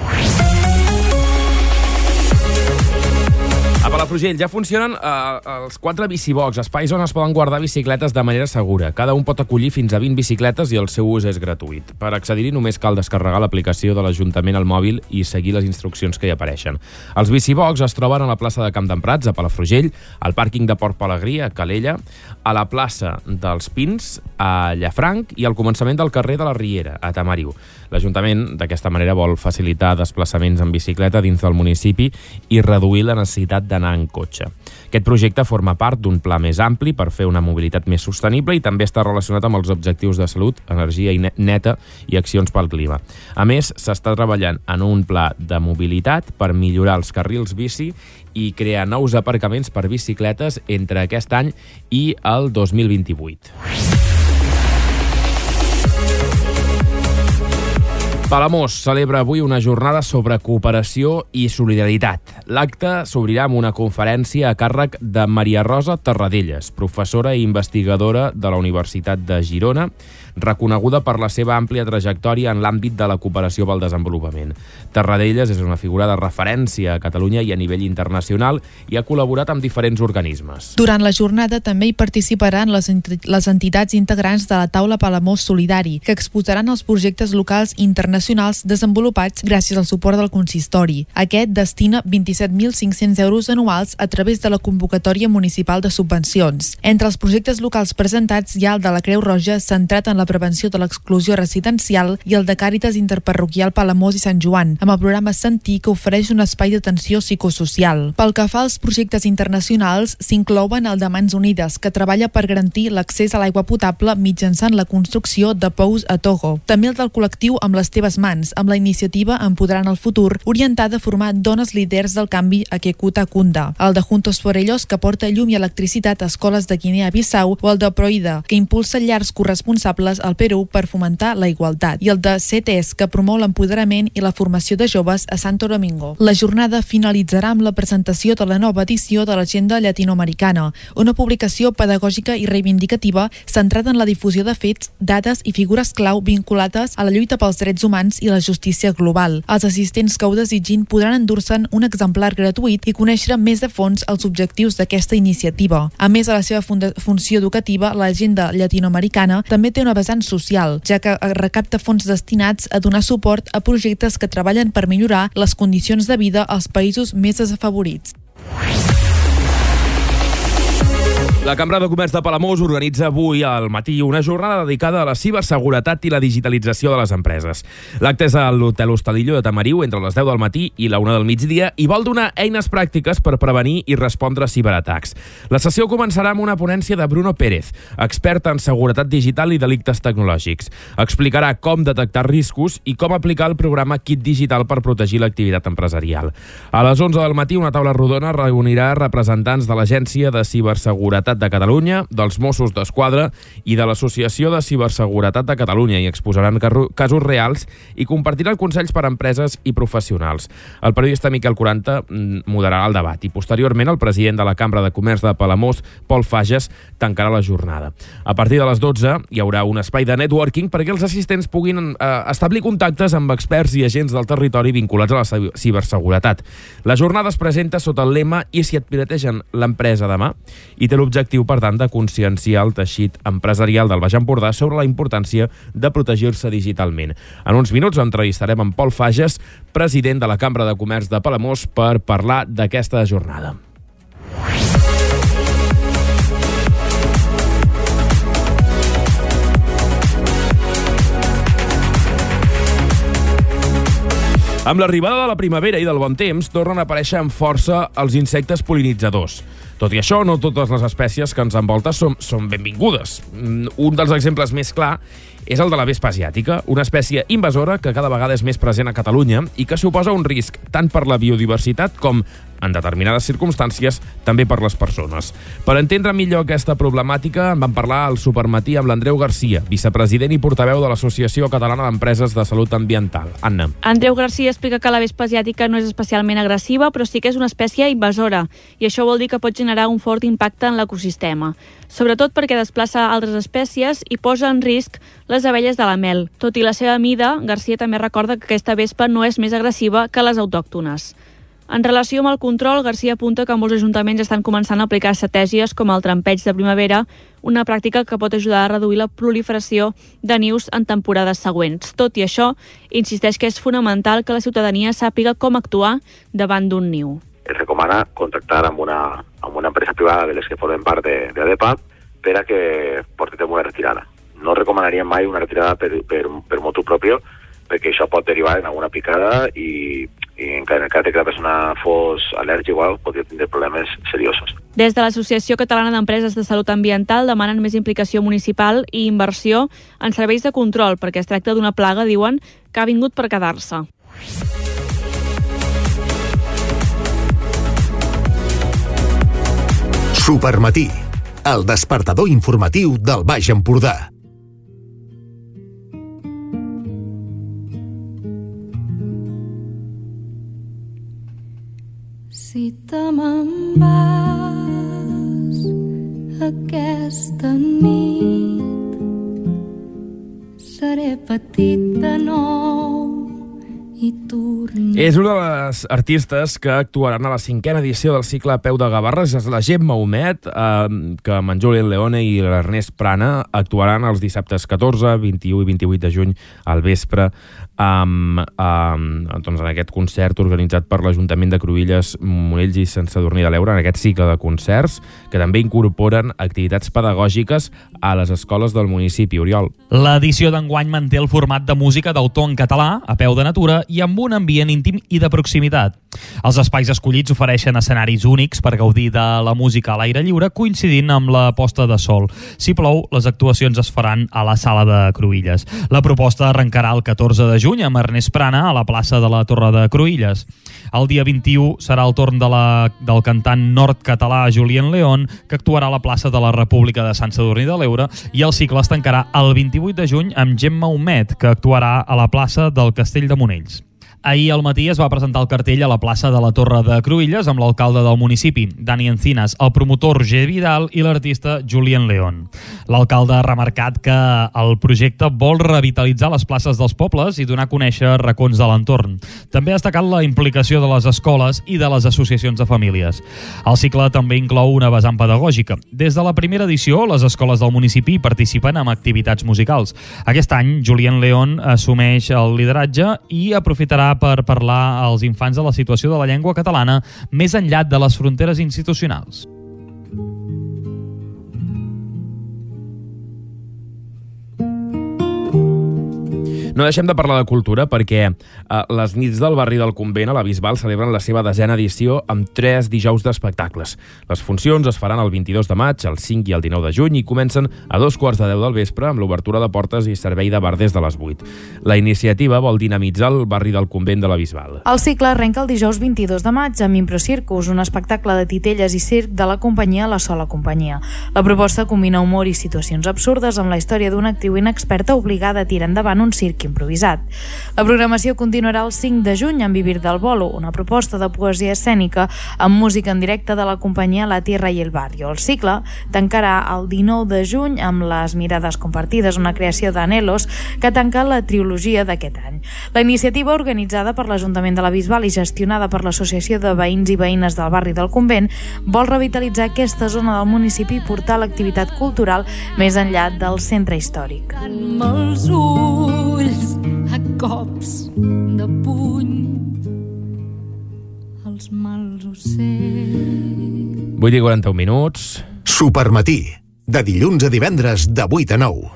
[SPEAKER 1] A Palafrugell ja funcionen eh, els quatre bicibox, espais on es poden guardar bicicletes de manera segura. Cada un pot acollir fins a vint bicicletes i el seu ús és gratuït. Per accedir-hi només cal descarregar l'aplicació de l'Ajuntament al mòbil i seguir les instruccions que hi apareixen. Els bicibox es troben a la plaça de Camp d'en Prats, a Palafrugell, al pàrquing de Port Pelegrí, a Calella, a la plaça dels Pins, a Llafranc i al començament del carrer de la Riera, a Tamariu. L'Ajuntament, d'aquesta manera, vol facilitar desplaçaments en bicicleta dins del municipi i reduir la necessitat d'anar en cotxe. Aquest projecte forma part d'un pla més ampli per fer una mobilitat més sostenible i també està relacionat amb els objectius de salut, energia neta i accions pel clima. A més, s'està treballant en un pla de mobilitat per millorar els carrils bici i crear nous aparcaments per bicicletes entre aquest any i el dos mil vint-i-vuit. Palamós celebra avui una jornada sobre cooperació i solidaritat. L'acte s'obrirà amb una conferència a càrrec de Maria Rosa Tarradellas, professora i investigadora de la Universitat de Girona, reconeguda per la seva àmplia trajectòria en l'àmbit de la cooperació pel desenvolupament. Tarradellas és una figura de referència a Catalunya i a nivell internacional i ha col·laborat amb diferents organismes.
[SPEAKER 6] Durant la jornada també hi participaran les, les entitats integrants de la taula Palamós Solidari, que exposaran els projectes locals internacionals desenvolupats gràcies al suport del consistori. Aquest destina vint-i-set mil cinc-cents euros anuals a través de la convocatòria municipal de subvencions. Entre els projectes locals presentats hi ha el de la Creu Roja, centrat en la prevenció de l'exclusió residencial, i el de Càritas Interparroquial Palamós i Sant Joan, amb el programa Sentir, que ofereix un espai d'atenció psicosocial. Pel que fa als projectes internacionals, s'inclouen el de Mans Unides, que treballa per garantir l'accés a l'aigua potable mitjançant la construcció de pous a Togo. També el del col·lectiu Amb les teves mans, amb la iniciativa Empoderant el futur, orientada a formar dones líders del canvi a Kekuta Kunda. El de Juntos por Ellos, que porta llum i electricitat a escoles de Guinea-Bissau, o el de Proida, que impulsa llars corresponsables al Perú per fomentar la igualtat. I el de C T E S, que promou l'empoderament i la formació de joves a Santo Domingo. La jornada finalitzarà amb la presentació de la nova edició de l'Agenda Llatinoamericana, una publicació pedagògica i reivindicativa centrada en la difusió de fets, dades i figures clau vinculades a la lluita pels drets humans i la justícia global. Els assistents que ho desitgin podran endur-se'n un exemplar gratuït i conèixer més de fons els objectius d'aquesta iniciativa. A més de la seva funció educativa, l'Agenda Llatinoamericana també té una vessant social, ja que recapta fons destinats a donar suport a projectes que treballen per millorar les condicions de vida als països més desafavorits.
[SPEAKER 1] La Cambra de Comerç de Palamós organitza avui al matí una jornada dedicada a la ciberseguretat i la digitalització de les empreses. L'acte és a l'Hotel Hostalillo de Tamariu entre les deu del matí i la una del migdia i vol donar eines pràctiques per prevenir i respondre a ciberatacs. La sessió començarà amb una ponència de Bruno Pérez, expert en seguretat digital i delictes tecnològics. Explicarà com detectar riscos i com aplicar el programa Kit Digital per protegir l'activitat empresarial. A les onze del matí, una taula rodona reunirà representants de l'Agència de Ciberseguretat de Catalunya, dels Mossos d'Esquadra i de l'Associació de Ciberseguretat de Catalunya i exposaran casos reals i compartiran consells per a empreses i professionals. El periodista Miquel quaranta moderarà el debat i posteriorment el president de la Cambra de Comerç de Palamós, Pol Fages, tancarà la jornada. A partir de les dotze hi haurà un espai de networking perquè els assistents puguin eh, establir contactes amb experts i agents del territori vinculats a la ciberseguretat. La jornada es presenta sota el lema "I si et pirategen l'empresa demà?" i té l'objectiu, per tant, de conscienciar el teixit empresarial del Baix Empordà sobre la importància de protegir-se digitalment. En uns minuts entrevistarem en Pol Fages, president de la Cambra de Comerç de Palamós, per parlar d'aquesta jornada. Amb l'arribada de la primavera i del bon temps, tornen a aparèixer amb força els insectes pol·linitzadors. Tot i això, no totes les espècies que ens envolten són, són benvingudes. Un dels exemples més clar és el de la vespa asiàtica, una espècie invasora que cada vegada és més present a Catalunya i que suposa un risc tant per la biodiversitat com, en determinades circumstàncies, també per les persones. Per entendre millor aquesta problemàtica, en vam parlar al Supermatí amb l'Andreu Garcia, vicepresident i portaveu de l'Associació Catalana d'Empreses de Salut Ambiental. Anna.
[SPEAKER 4] Andreu Garcia explica que la vespa asiàtica no és especialment agressiva, però sí que és una espècie invasora, i això vol dir que pot generar un fort impacte en l'ecosistema, sobretot perquè desplaça altres espècies i posa en risc les abelles de la mel. Tot i la seva mida, Garcia també recorda que aquesta vespa no és més agressiva que les autòctones. En relació amb el control, Garcia apunta que molts ajuntaments estan començant a aplicar estratègies com el trampeig de primavera, una pràctica que pot ajudar a reduir la proliferació de nius en temporades següents. Tot i això, insisteix que és fonamental que la ciutadania sàpiga com actuar davant d'un niu.
[SPEAKER 13] Es recomana contactar amb una, amb una empresa privada de les que formen part de, de ADEPA per a que portem una retirada. No recomanaríem mai una retirada per, per, per motu propi, perquè això pot derivar en alguna picada i, i en el cas que la persona fos al·lèrgica igual podria tindre problemes seriosos.
[SPEAKER 4] Des de l'Associació Catalana d'Empreses de Salut Ambiental demanen més implicació municipal i inversió en serveis de control, perquè es tracta d'una plaga, diuen, que ha vingut per quedar-se.
[SPEAKER 2] Supermatí, el despertador informatiu del Baix Empordà.
[SPEAKER 14] Si te me'n vas aquesta nit, seré petit de nou i tornaré.
[SPEAKER 1] És una de les artistes que actuaran a la cinquena edició del cicle A Peu de Gavarres. És la Gemma Humet, eh, que amb en Julien Leone i l'Ernest Prana actuaran els dissabtes catorze, vint-i-u i vint-i-vuit de juny al vespre amb, amb, doncs en aquest concert organitzat per l'Ajuntament de Cruïlles, Monells i Sant Sadurní de l'Ebre, en aquest cicle de concerts, que també incorporen activitats pedagògiques a les escoles del municipi. Oriol.
[SPEAKER 5] L'edició d'enguany manté el format de música d'autor en català, a peu de natura i amb un ambient íntim i de proximitat. Els espais escollits ofereixen escenaris únics per gaudir de la música a l'aire lliure, coincidint amb la posta de sol. Si plou, les actuacions es faran a la sala de Cruïlles. La proposta arrencarà el catorze de juny amb Ernest Prana a la plaça de la Torre de Cruïlles. El dia vint-i-u serà el torn de la, del cantant nord-català Julien Leone, que actuarà a la plaça de la República de Sant Sadurní de l'Ebre, i el cicle es tancarà el vint-i-vuit de juny amb Gemma Humet, que actuarà a la plaça del Castell de Monells. Ahir al matí es va presentar el cartell a la plaça de la Torre de Cruïlles amb l'alcalde del municipi, Dani Encinas, el promotor Roger Vidal i l'artista Julien Leone. L'alcalde ha remarcat que el projecte vol revitalitzar les places dels pobles i donar a conèixer racons de l'entorn. També ha destacat la implicació de les escoles i de les associacions de famílies. El cicle també inclou una vessant pedagògica. Des de la primera edició, les escoles del municipi participen en activitats musicals. Aquest any, Julien Leone assumeix el lideratge i aprofitarà per parlar als infants de la situació de la llengua catalana més enllà de les fronteres institucionals.
[SPEAKER 1] No deixem de parlar de cultura perquè eh, les nits del barri del Convent a la Bisbal celebren la seva desena edició amb tres dijous d'espectacles. Les funcions es faran el vint-i-dos de maig, el cinc i el dinou de juny i comencen a dos quarts de deu del vespre amb l'obertura de portes i servei de bar des de les vuit. La iniciativa vol dinamitzar el barri del Convent de la Bisbal.
[SPEAKER 3] El cicle arrenca el dijous vint-i-dos de maig amb Impro Circus, un espectacle de titelles i circ de la companyia La Sola Companyia. La proposta combina humor i situacions absurdes amb la història d'una actriu inexperta obligada a tirar endavant un circ improvisat. La programació continuarà el cinc de juny amb Vivir del Bolo, una proposta de poesia escènica amb música en directe de la companyia La Tierra i el Barrio. El cicle tancarà el dinou de juny amb Les Mirades Compartides, una creació d'Anelos que tanca la trilogia d'aquest any. La iniciativa, organitzada per l'Ajuntament de la Bisbal i gestionada per l'Associació de Veïns i Veïnes del Barri del Convent, vol revitalitzar aquesta zona del municipi i portar l'activitat cultural més enllà del centre històric.
[SPEAKER 14] Els ulls a cops de puny els mals ocells.
[SPEAKER 1] vuit i quaranta-un minuts.
[SPEAKER 2] Supermatí, de dilluns a divendres de vuit a nou.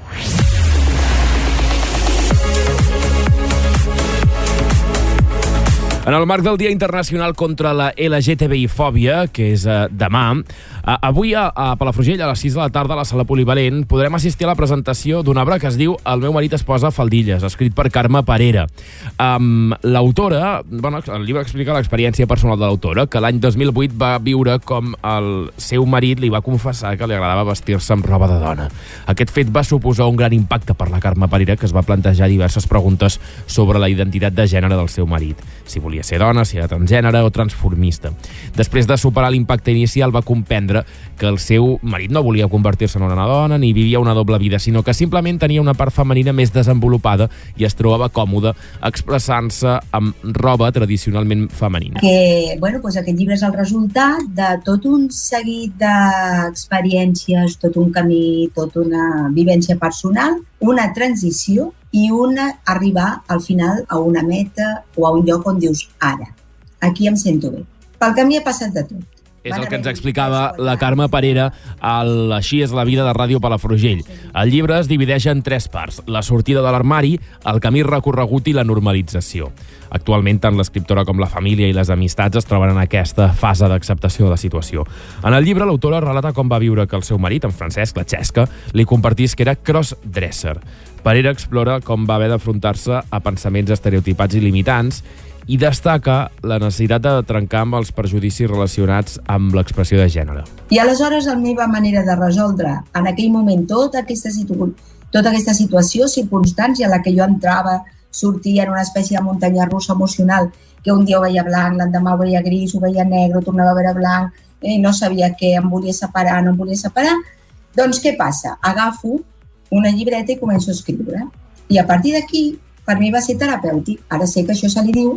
[SPEAKER 1] En el marc del Dia Internacional contra la L G T B I-fòbia, que és eh, demà, eh, avui a, a Palafrugell a les sis de la tarda a la Sala Polivalent podrem assistir a la presentació d'una obra que es diu El meu marit es posa faldilles, escrit per Carme Parera. Um, l'autora, bueno, el llibre explica l'experiència personal de l'autora, que l'any dos mil vuit va viure com el seu marit li va confessar que li agradava vestir-se amb roba de dona. Aquest fet va suposar un gran impacte per la Carme Parera, que es va plantejar diverses preguntes sobre la identitat de gènere del seu marit. Si volia ser dona, si era transgènere o transformista. Després de superar l'impacte inicial, va comprendre que el seu marit no volia convertir-se en una dona ni vivia una doble vida, sinó que simplement tenia una part femenina més desenvolupada i es trobava còmode expressant-se amb roba tradicionalment femenina.
[SPEAKER 15] Que, bueno, doncs aquest llibre és el resultat de tot un seguit d'experiències, tot un camí, tota una vivència personal, una transició i una arribar al final a una meta o a un lloc on dius ara, aquí em sento bé. Pel camí ha passat de tot.
[SPEAKER 1] És el que ens explicava la Carme Parera al Així és la vida de Ràdio Palafrugell. El llibre es divideix en tres parts: la sortida de l'armari, el camí recorregut i la normalització. Actualment, tant l'escriptora com la família i les amistats es troben en aquesta fase d'acceptació de la situació. En el llibre, l'autora relata com va viure que el seu marit, en Francesc, la Xesca, li compartís que era crossdresser. Parera explora com va haver d'afrontar-se a pensaments estereotipats i limitants i destaca la necessitat de trencar amb els prejudicis relacionats amb l'expressió de gènere.
[SPEAKER 15] I aleshores la meva manera de resoldre en aquell moment tota aquesta, situ... tota aquesta situació, circumstància en la que jo entrava, sortia en una espècie de muntanya russa emocional, que un dia ho veia blanc, l'endemà ho veia gris, ho veia negre, ho tornava a veure blanc, i no sabia què, em volia separar, no em volia separar. Doncs què passa? Agafo una llibreta i començo a escriure. I a partir d'aquí, per mi va ser terapèutic. Ara sé que això se li diu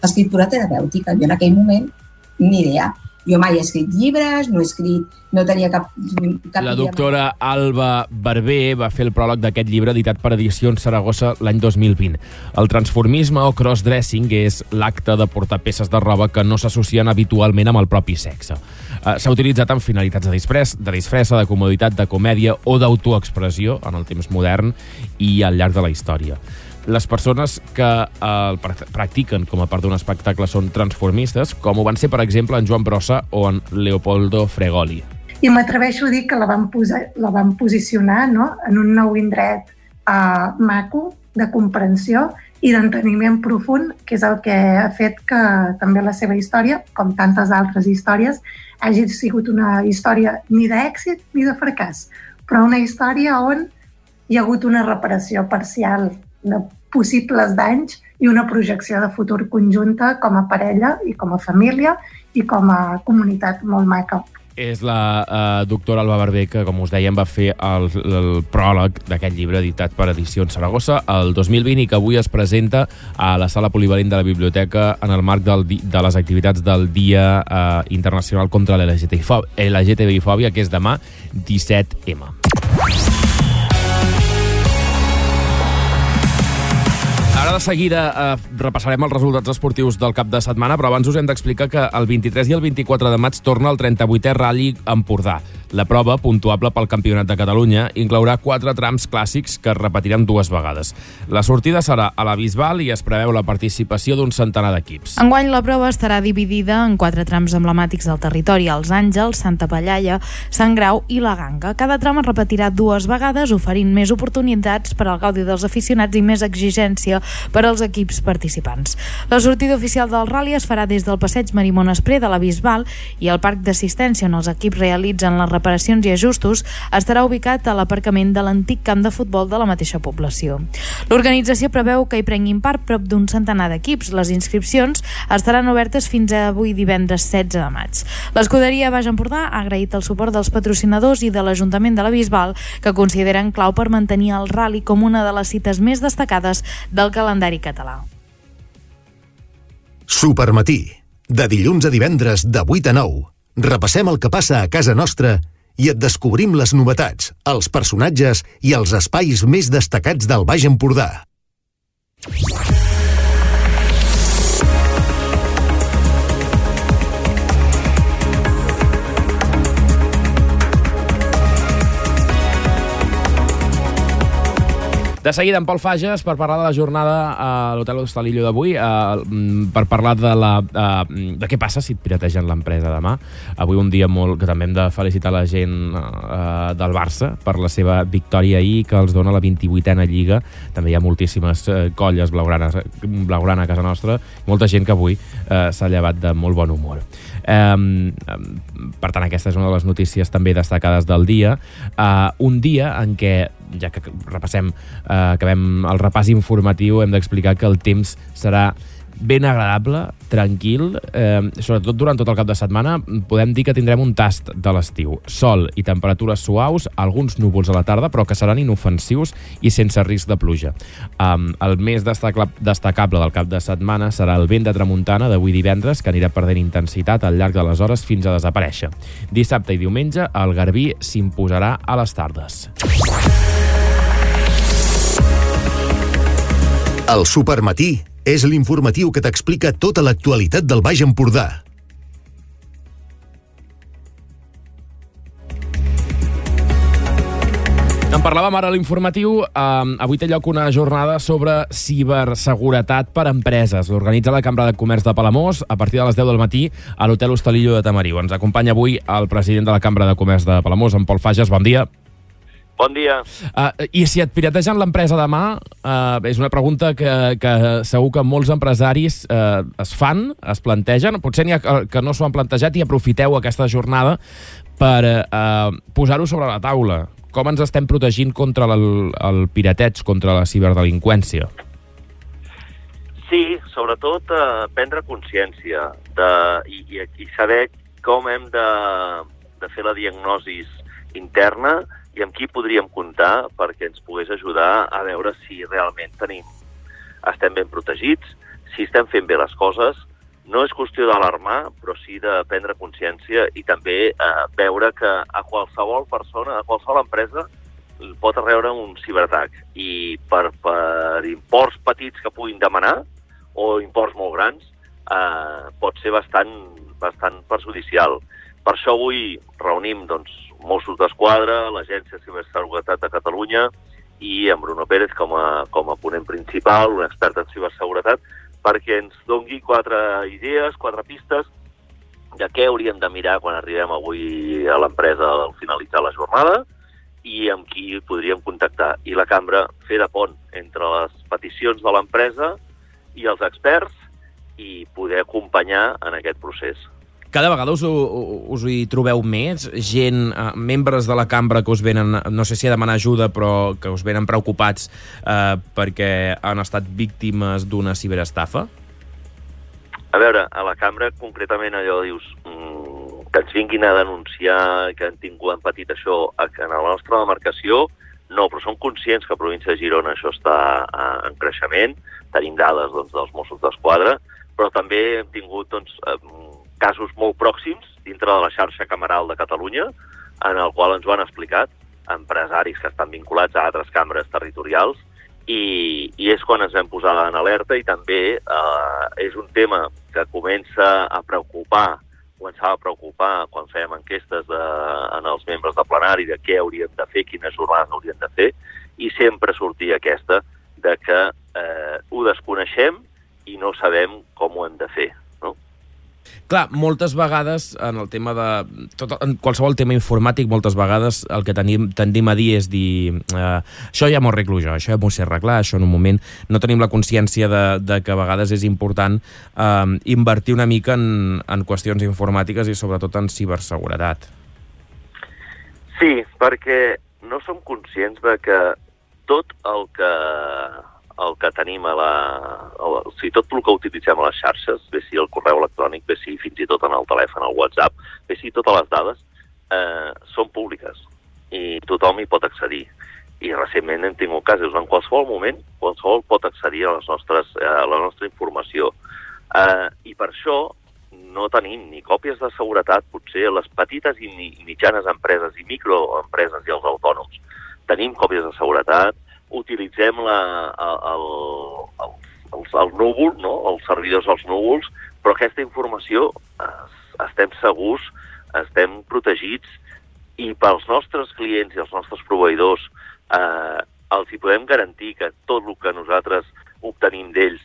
[SPEAKER 15] escriptura terapèutica. Jo en aquell moment ni idea. Jo mai he escrit llibres, no he escrit, no tenia cap... cap
[SPEAKER 1] La doctora Alba Barber va fer el pròleg d'aquest llibre editat per Edicions Saragossa l'any dos mil vint. El transformisme o crossdressing és l'acte de portar peces de roba que no s'associen habitualment amb el propi sexe. Uh, S'ha utilitzat amb finalitats de disfressa, de disfressa, de comoditat, de comèdia o d'autoexpressió en el temps modern i al llarg de la història. Les persones que el practiquen com a part d'un espectacle són transformistes, com ho van ser, per exemple, en Joan Brossa o en Leopoldo Fregoli.
[SPEAKER 16] I m'atreveixo a dir que la van, posar, la van posicionar, no?, en un nou indret uh, maco, de comprensió i d'enteniment profund, que és el que ha fet que també la seva història, com tantes altres històries, hagi sigut una història ni d'èxit ni de fracàs, però una història on hi ha hagut una reparació parcial de possibles danys i una projecció de futur conjunta com a parella i com a família i com a comunitat molt maca.
[SPEAKER 1] És la uh, doctora Alba Barber que, com us dèiem, va fer el, el pròleg d'aquest llibre editat per Edicions Saragossa el dos mil vint i que avui es presenta a la sala polivalent de la biblioteca en el marc del, de les activitats del Dia uh, Internacional contra la L G T B I fòbia, que és demà disset ema. Ara de seguida eh, repassarem els resultats esportius del cap de setmana, però abans us hem d'explicar que el vint-i-tres i el vint-i-quatre de maig torna el trenta-vuitè Rally Empordà. La prova, puntuable pel Campionat de Catalunya, inclourà quatre trams clàssics que es repetiran dues vegades. La sortida serà a la Bisbal i es preveu la participació d'un centenar d'equips.
[SPEAKER 3] Enguany la prova estarà dividida en quatre trams emblemàtics del territori, els Àngels, Santa Pallalla, Sant Grau i la Ganga. Cada tram es repetirà dues vegades, oferint més oportunitats per al gaudi dels aficionats i més exigència per als equips participants. La sortida oficial del rally es farà des del passeig Marimon Espré de la Bisbal i el parc d'assistència on els equips realitzen les reparacions i ajustos estarà ubicat a l'aparcament de l'antic camp de futbol de la mateixa població. L'organització preveu que hi prenguin part prop d'un centenar d'equips. Les inscripcions estaran obertes fins a avui divendres setze de maig. L'Escuderia Baix Empordà ha agraït el suport dels patrocinadors i de l'Ajuntament de la Bisbal, que consideren clau per mantenir el rally com una de les cites més destacades del calendari català.
[SPEAKER 2] Supermatí, de dilluns a divendres de vuit a nou. Repassem el que passa a casa nostra i et descobrim les novetats, els personatges i els espais més destacats del Baix Empordà.
[SPEAKER 1] De seguida, en Pol Fages, per parlar de la jornada a l'Hotel Hostalillo d'avui, eh, per parlar de, la, eh, de què passa si et pirategen l'empresa demà. Avui un dia molt que també hem de felicitar la gent eh, del Barça per la seva victòria ahir, que els dona la vint-i-vuitena Lliga. També hi ha moltíssimes eh, colles blaugranes, blaugrana a casa nostra, molta gent que avui eh, s'ha llevat de molt bon humor. Eh, per tant, aquesta és una de les notícies també destacades del dia. Eh, un dia en què, ja que repassem, eh, acabem el repàs informatiu, hem d'explicar que el temps serà ben agradable, tranquil, eh, sobretot durant tot el cap de setmana. Podem dir que tindrem un tast de l'estiu. Sol i temperatures suaus, alguns núvols a la tarda, però que seran inofensius i sense risc de pluja. Um, el més destacable del cap de setmana serà el vent de tramuntana d'avui divendres, que anirà perdent intensitat al llarg de les hores fins a desaparèixer. Dissabte i diumenge, el garbí s'imposarà a les tardes.
[SPEAKER 2] El Supermatí és l'informatiu que t'explica tota l'actualitat del Baix Empordà.
[SPEAKER 1] En parlàvem ara a l'informatiu. Eh, avui té lloc una jornada sobre ciberseguretat per a empreses. L'organitza la Cambra de Comerç de Palamós a partir de les deu del matí a l'Hotel Hostalillo de Tamariu. Ens acompanya avui el president de la Cambra de Comerç de Palamós, en Pol Fages. Bon dia.
[SPEAKER 17] Bon dia.
[SPEAKER 1] Uh, I si et pirategen l'empresa demà, uh, és una pregunta que, que segur que molts empresaris uh, es fan, es plantegen, potser n'hi ha que, que no s'ho han plantejat i aprofiteu aquesta jornada per uh, posar-ho sobre la taula. Com ens estem protegint contra el, el pirateig, contra la ciberdelinqüència?
[SPEAKER 17] Sí, sobretot uh, prendre consciència de, i, i, i saber com hem de, de fer la diagnosi interna i amb qui podríem comptar perquè ens pogués ajudar a veure si realment tenim, estem ben protegits, si estem fent bé les coses. No és qüestió d'alarmar, però sí de prendre consciència i també eh, veure que a qualsevol persona, a qualsevol empresa, pot arreure un ciberatac. I per, per imports petits que puguin demanar, o imports molt grans, eh, pot ser bastant, bastant perjudicial. Per això avui reunim doncs, Mossos d'Esquadra, l'Agència de Ciberseguretat de Catalunya i en Bruno Pérez com a, com a ponent principal, un expert en ciberseguretat, perquè ens dongui quatre idees, quatre pistes de què hauríem de mirar quan arribem avui a l'empresa al finalitzar la jornada i amb qui podríem contactar. I la cambra fer de pont entre les peticions de l'empresa i els experts i poder acompanyar en aquest procés.
[SPEAKER 1] Cada vegada us, us hi trobeu més? Gent, eh, membres de la cambra que us venen, no sé si a demanar ajuda, però que us venen preocupats eh, perquè han estat víctimes d'una ciberestafa?
[SPEAKER 17] A veure, a la cambra concretament allò dius mmm, que ens vinguin a denunciar que han tingut, han patit això en la nostra demarcació, no, però som conscients que a la província de Girona això està eh, en creixement, tenim dades doncs, dels Mossos d'Esquadra, però també hem tingut doncs, eh, casos molt pròxims dintre de la xarxa cameral de Catalunya, en el qual ens ho han explicat empresaris que estan vinculats a altres cambres territorials i, i és quan ens vam posar en alerta i també eh, és un tema que comença a preocupar, començava a preocupar quan fèiem enquestes de, en els membres de plenari de què hauríem de fer, quines jornades hauríem de fer, i sempre sortia aquesta de que eh, ho desconeixem i no sabem com ho hem de fer.
[SPEAKER 1] Clar, moltes vegades en el tema de... Tot, en qualsevol tema informàtic, moltes vegades el que tenim, tendim a dir és dir eh, això ja m'ho arreglo jo, això ja m'ho sé arreglar, això en un moment. No tenim la consciència de, de que a vegades és important eh, invertir una mica en, en qüestions informàtiques i sobretot en ciberseguretat.
[SPEAKER 17] Sí, perquè no som conscients de que tot el que... el que tenim a la... El, o sigui, tot el que utilitzem a les xarxes, bé si el correu electrònic, bé si fins i tot en el telèfon, el WhatsApp, bé si totes les dades, eh, són públiques i tothom hi pot accedir. I recentment hem tingut casos, en qualsevol moment, qualsevol pot accedir a, les nostres, a la nostra informació. Eh, I per això no tenim ni còpies de seguretat, potser les petites i mitjanes empreses i microempreses i els autònoms. Tenim còpies de seguretat, utilitzem la, el, el, el, el núvol, no? Els servidors als núvols, però aquesta informació es, estem segurs, estem protegits i pels nostres clients i els nostres proveïdors eh, els hi podem garantir que tot el que nosaltres obtenim d'ells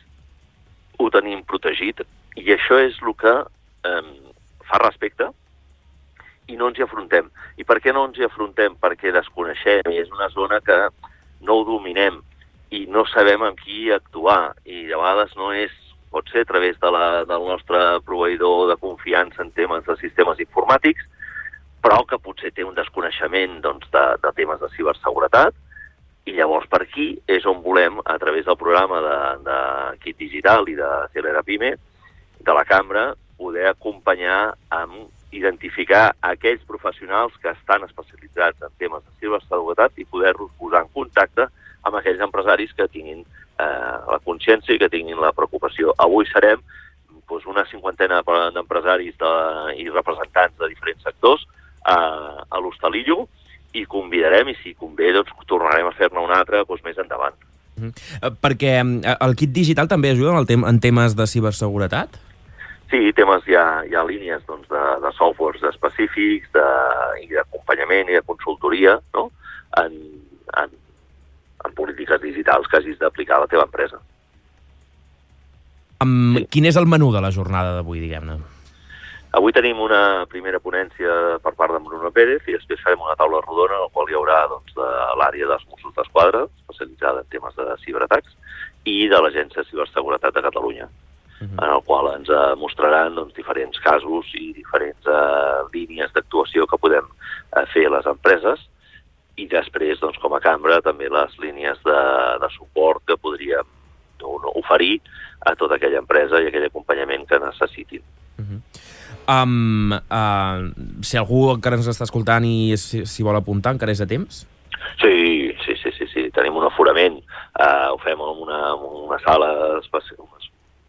[SPEAKER 17] ho tenim protegit i això és el que eh, fa respecte i no ens hi afrontem. I per què no ens hi afrontem? Perquè desconeixem i és una zona que no ho dominem i no sabem amb qui actuar i de vegades no és, pot ser a través de la, del nostre proveïdor de confiança en temes de sistemes informàtics, però que potser té un desconeixement doncs, de, de temes de ciberseguretat i llavors per aquí és on volem, a través del programa de, de Kit Digital i de Celerapime, de la cambra, poder acompanyar amb identificar aquells professionals que estan especialitzats en temes de ciberseguretat i poder-los posar en contacte amb aquells empresaris que tinguin eh, la consciència i que tinguin la preocupació. Avui serem doncs, una cinquantena d'empresaris de, i representants de diferents sectors eh, a l'Hostalillo i convidarem, i si convé, doncs, tornarem a fer-ne un altre doncs, més endavant.
[SPEAKER 1] Mm -hmm. Perquè el Kit Digital també ajuda en, el tem en temes de ciberseguretat?
[SPEAKER 17] Sí, temes, hi ha, hi ha línies doncs, de, de softwares específics de, i d'acompanyament i de consultoria no? en, en, en polítiques digitals que hagis d'aplicar a la teva empresa.
[SPEAKER 1] Um, sí. Quin és el menú de la jornada d'avui, diguem-ne?
[SPEAKER 17] Avui tenim una primera ponència per part d'en Bruno Pérez i després farem una taula rodona en la qual hi haurà doncs, de l'àrea dels Mossos d'Esquadra, especialitzada en temes de ciberatacs, i de l'Agència de Ciberseguretat de Catalunya. Uh-huh. En el qual ens uh, mostraran doncs, diferents casos i diferents uh, línies d'actuació que podem uh, fer a les empreses i després, doncs, com a cambra, també les línies de, de suport que podríem no, oferir a tota aquella empresa i aquell acompanyament que necessitin.
[SPEAKER 1] Uh-huh. um, uh, si algú encara ens està escoltant i s'hi si vol apuntar, encara és a temps?
[SPEAKER 17] Sí, sí, sí, sí, sí. Tenim un aforament, uh, ho fem en una, en una sala especial,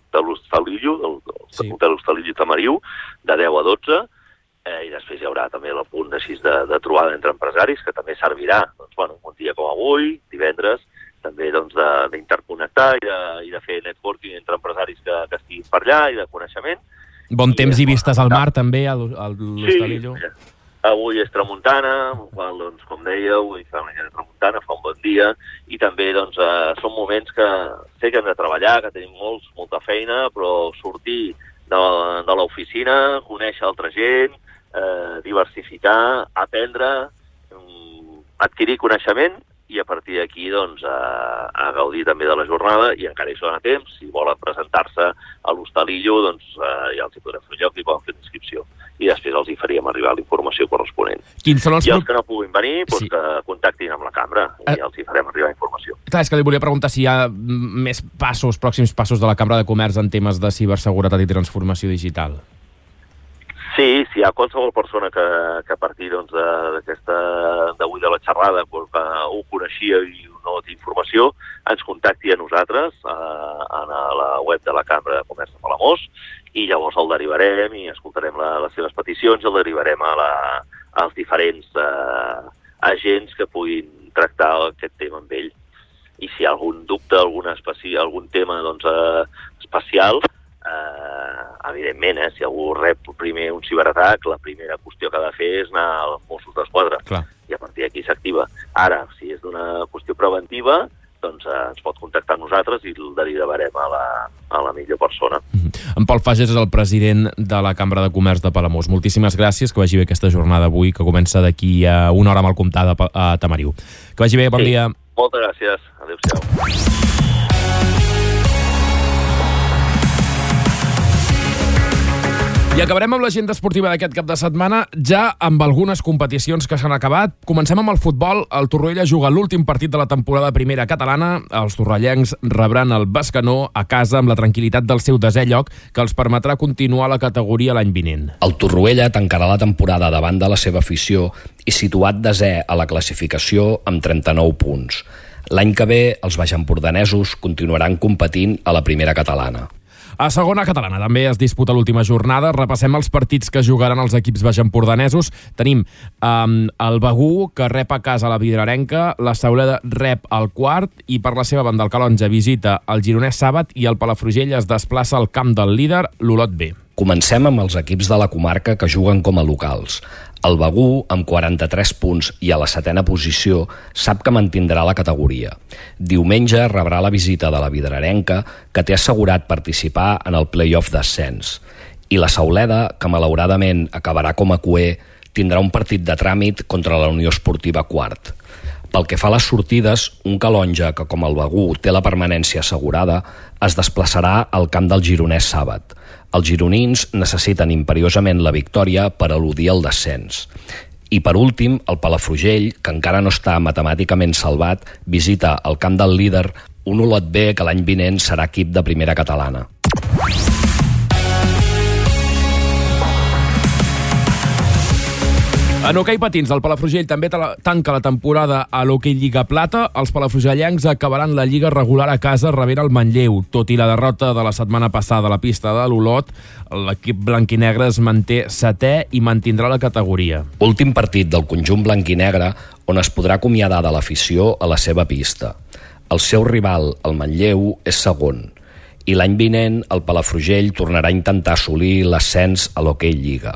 [SPEAKER 17] de l'Hostalillo, del, del
[SPEAKER 1] sí.
[SPEAKER 17] Hotel Hostalillo Tamariu, de deu a dotze, eh, i després hi haurà també el punt així de, de trobada entre empresaris, que també servirà, doncs, bueno, un dia com avui, divendres, també doncs, d'interconnectar i, de, i de fer networking entre empresaris que, que estiguin per allà i de coneixement.
[SPEAKER 1] Bon temps
[SPEAKER 17] I,
[SPEAKER 1] i vistes al mar, també, a l'Hostalillo.
[SPEAKER 17] Sí, avui és tramuntana, qual, doncs, com dèieu, i fa una mica de tramuntana, fa un bon dia, i també doncs, eh, són moments que sé que hem de treballar, que tenim molts, molta feina, però sortir de, de l'oficina, conèixer altra gent, eh, diversificar, aprendre, adquirir coneixement, i a partir d'aquí doncs, a, a gaudir també de la jornada, i encara hi són a temps. Si volen presentar-se a l'Hostalillo, doncs eh, ja els hi podrem fer lloc i poden fer inscripció. I després els hi faríem arribar la informació corresponent.
[SPEAKER 1] Quins són els...
[SPEAKER 17] I els que no puguin venir, doncs,
[SPEAKER 1] sí.
[SPEAKER 17] que contactin amb la cambra i eh... els hi farem arribar informació.
[SPEAKER 1] Clar, és que li volia preguntar si hi ha més passos, pròxims passos de la Cambra de Comerç en temes de ciberseguretat i transformació digital.
[SPEAKER 17] Sí, si hi ha qualsevol persona que, que a partir doncs, d'aquesta d'avui de la xerrada que ho coneixia i no té informació, ens contacti a nosaltres a, a la web de la Cambra de Comerç de Palamós, i llavors el derivarem i escoltarem la, les seves peticions i el derivarem a la, als diferents eh, agents que puguin tractar aquest tema amb ell. I si hi ha algun dubte, algun, especi, algun tema doncs, eh, especial, eh, evidentment, eh, si algú rep primer un ciberatac, la primera qüestió que ha de fer és anar als Mossos d'Esquadra.
[SPEAKER 1] Clar.
[SPEAKER 17] I a partir d'aquí s'activa. Ara, si és d'una qüestió preventiva, doncs eh, ens pot contactar amb nosaltres i el derivarem a la, a la millor persona.
[SPEAKER 1] Mm-hmm. En Pol Fages és el president de la Cambra de Comerç de Palamós. Moltíssimes gràcies, que vagi bé aquesta jornada avui, que comença d'aquí a una hora amb el comptat a Tamariu. Que vagi bé, bon
[SPEAKER 17] sí.
[SPEAKER 1] dia.
[SPEAKER 17] Moltes gràcies. Adéu-siau.
[SPEAKER 1] I acabarem amb l'agenda esportiva d'aquest cap de setmana, ja amb algunes competicions que s'han acabat. Comencem amb el futbol. El Torroella juga l'últim partit de la temporada primera catalana. Els torrellencs rebran el Bescanó a casa amb la tranquil·litat del seu desè lloc, que els permetrà continuar a la categoria l'any vinent.
[SPEAKER 7] El Torroella tancarà la temporada davant de la seva afició i situat desè a la classificació amb trenta-nou punts. L'any que ve, els baixempordanesos continuaran competint a la primera catalana.
[SPEAKER 1] A segona catalana també es disputa l'última jornada. Repassem els partits que jugaran els equips baixempordanesos. Tenim um, el Begú, que rep a casa la Vidrarenca, la Sauleda rep el Quart, i per la seva banda el Calonja visita el Gironès Sàbat i el Palafrugell es desplaça al camp del líder, l'Olot B.
[SPEAKER 7] Comencem amb els equips de la comarca que juguen com a locals. El Begú, amb quaranta-tres punts i a la setena posició, sap que mantindrà la categoria. Diumenge rebrà la visita de la Vidrarenca, que té assegurat participar en el play-off d'ascens. I la Sauleda, que malauradament acabarà com a cuer, tindrà un partit de tràmit contra la Unió Esportiva Quart. Pel que fa a les sortides, un Calonja que, com el Begú, té la permanència assegurada, es desplaçarà al camp del Gironès Sàbat. Els gironins necessiten imperiosament la victòria per eludir el descens. I per últim, el Palafrugell, que encara no està matemàticament salvat, visita el camp del líder, un Olot B que l'any vinent serà equip de primera catalana.
[SPEAKER 1] En hoquei patins, el Palafrugell també tanca la temporada a l'Hoquei Lliga Plata. Els palafrugellencs acabaran la Lliga regular a casa rebent el Manlleu. Tot i la derrota de la setmana passada a la pista de l'Olot, l'equip blanquinegre es manté setè i mantindrà la categoria.
[SPEAKER 7] Últim partit del conjunt blanquinegre on es podrà acomiadar de l'afició a la seva pista. El seu rival, el Manlleu, és segon. I l'any vinent, el Palafrugell tornarà a intentar assolir l'ascens a l'Hoquei Lliga.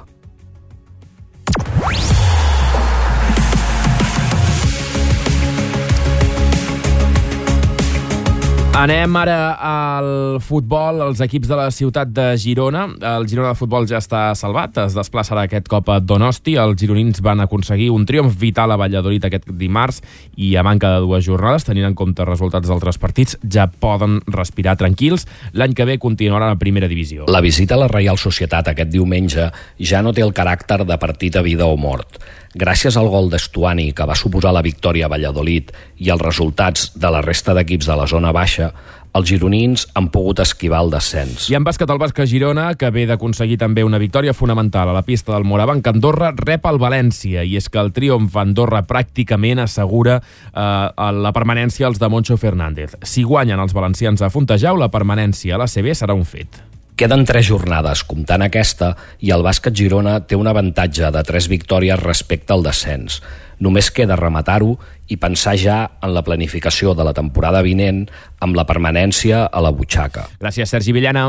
[SPEAKER 1] Anem ara al futbol, als equips de la ciutat de Girona. El Girona de futbol ja està salvat, es desplaçarà aquest cop a Donosti. Els gironins van aconseguir un triomf vital a Valladolid aquest dimarts i a manca de dues jornades, tenint en compte resultats d'altres partits, ja poden respirar tranquils. L'any que ve continuarà a la primera divisió.
[SPEAKER 7] La visita a la Reial Societat aquest diumenge ja no té el caràcter de partit a vida o mort. Gràcies al gol d'Estuani, que va suposar la victòria a Valladolid, i els resultats de la resta d'equips de la zona baixa, els gironins han pogut esquivar el descens.
[SPEAKER 1] I en bàsquet, el Bàsquet Girona, que ve d'aconseguir també una victòria fonamental a la pista del Morabanc Andorra, rep el València, i és que el triomf a Andorra pràcticament assegura eh, la permanència als de Moncho Fernández. Si guanyen els valencians a Fontejau, la permanència a l'A C B serà un fet.
[SPEAKER 7] Queden tres jornades, comptant aquesta, i el Bàsquet Girona té un avantatge de tres victòries respecte al descens. Només queda rematar-ho i pensar ja en la planificació de la temporada vinent amb la permanència a la butxaca.
[SPEAKER 1] Gràcies, Sergi Villena.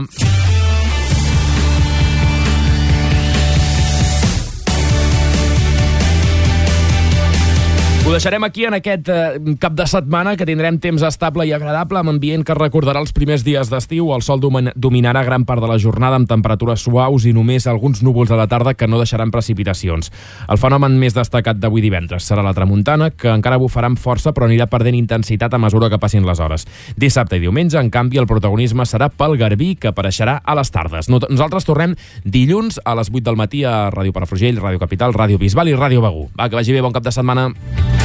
[SPEAKER 1] Ho deixarem aquí en aquest eh, cap de setmana, que tindrem temps estable i agradable, amb ambient que recordarà els primers dies d'estiu. El sol dominarà gran part de la jornada amb temperatures suaus i només alguns núvols a la tarda que no deixaran precipitacions. El fenomen més destacat d'avui divendres serà la tramuntana, que encara bufarà amb força però anirà perdent intensitat a mesura que passin les hores. Dissabte i diumenge, en canvi, el protagonisme serà pel garbí, que apareixerà a les tardes. Nosaltres tornem dilluns a les vuit del matí a Ràdio Palafrugell, Ràdio Capital, Ràdio Bisbal i Ràdio Begur. Va, que vagi bé, bon cap de setmana.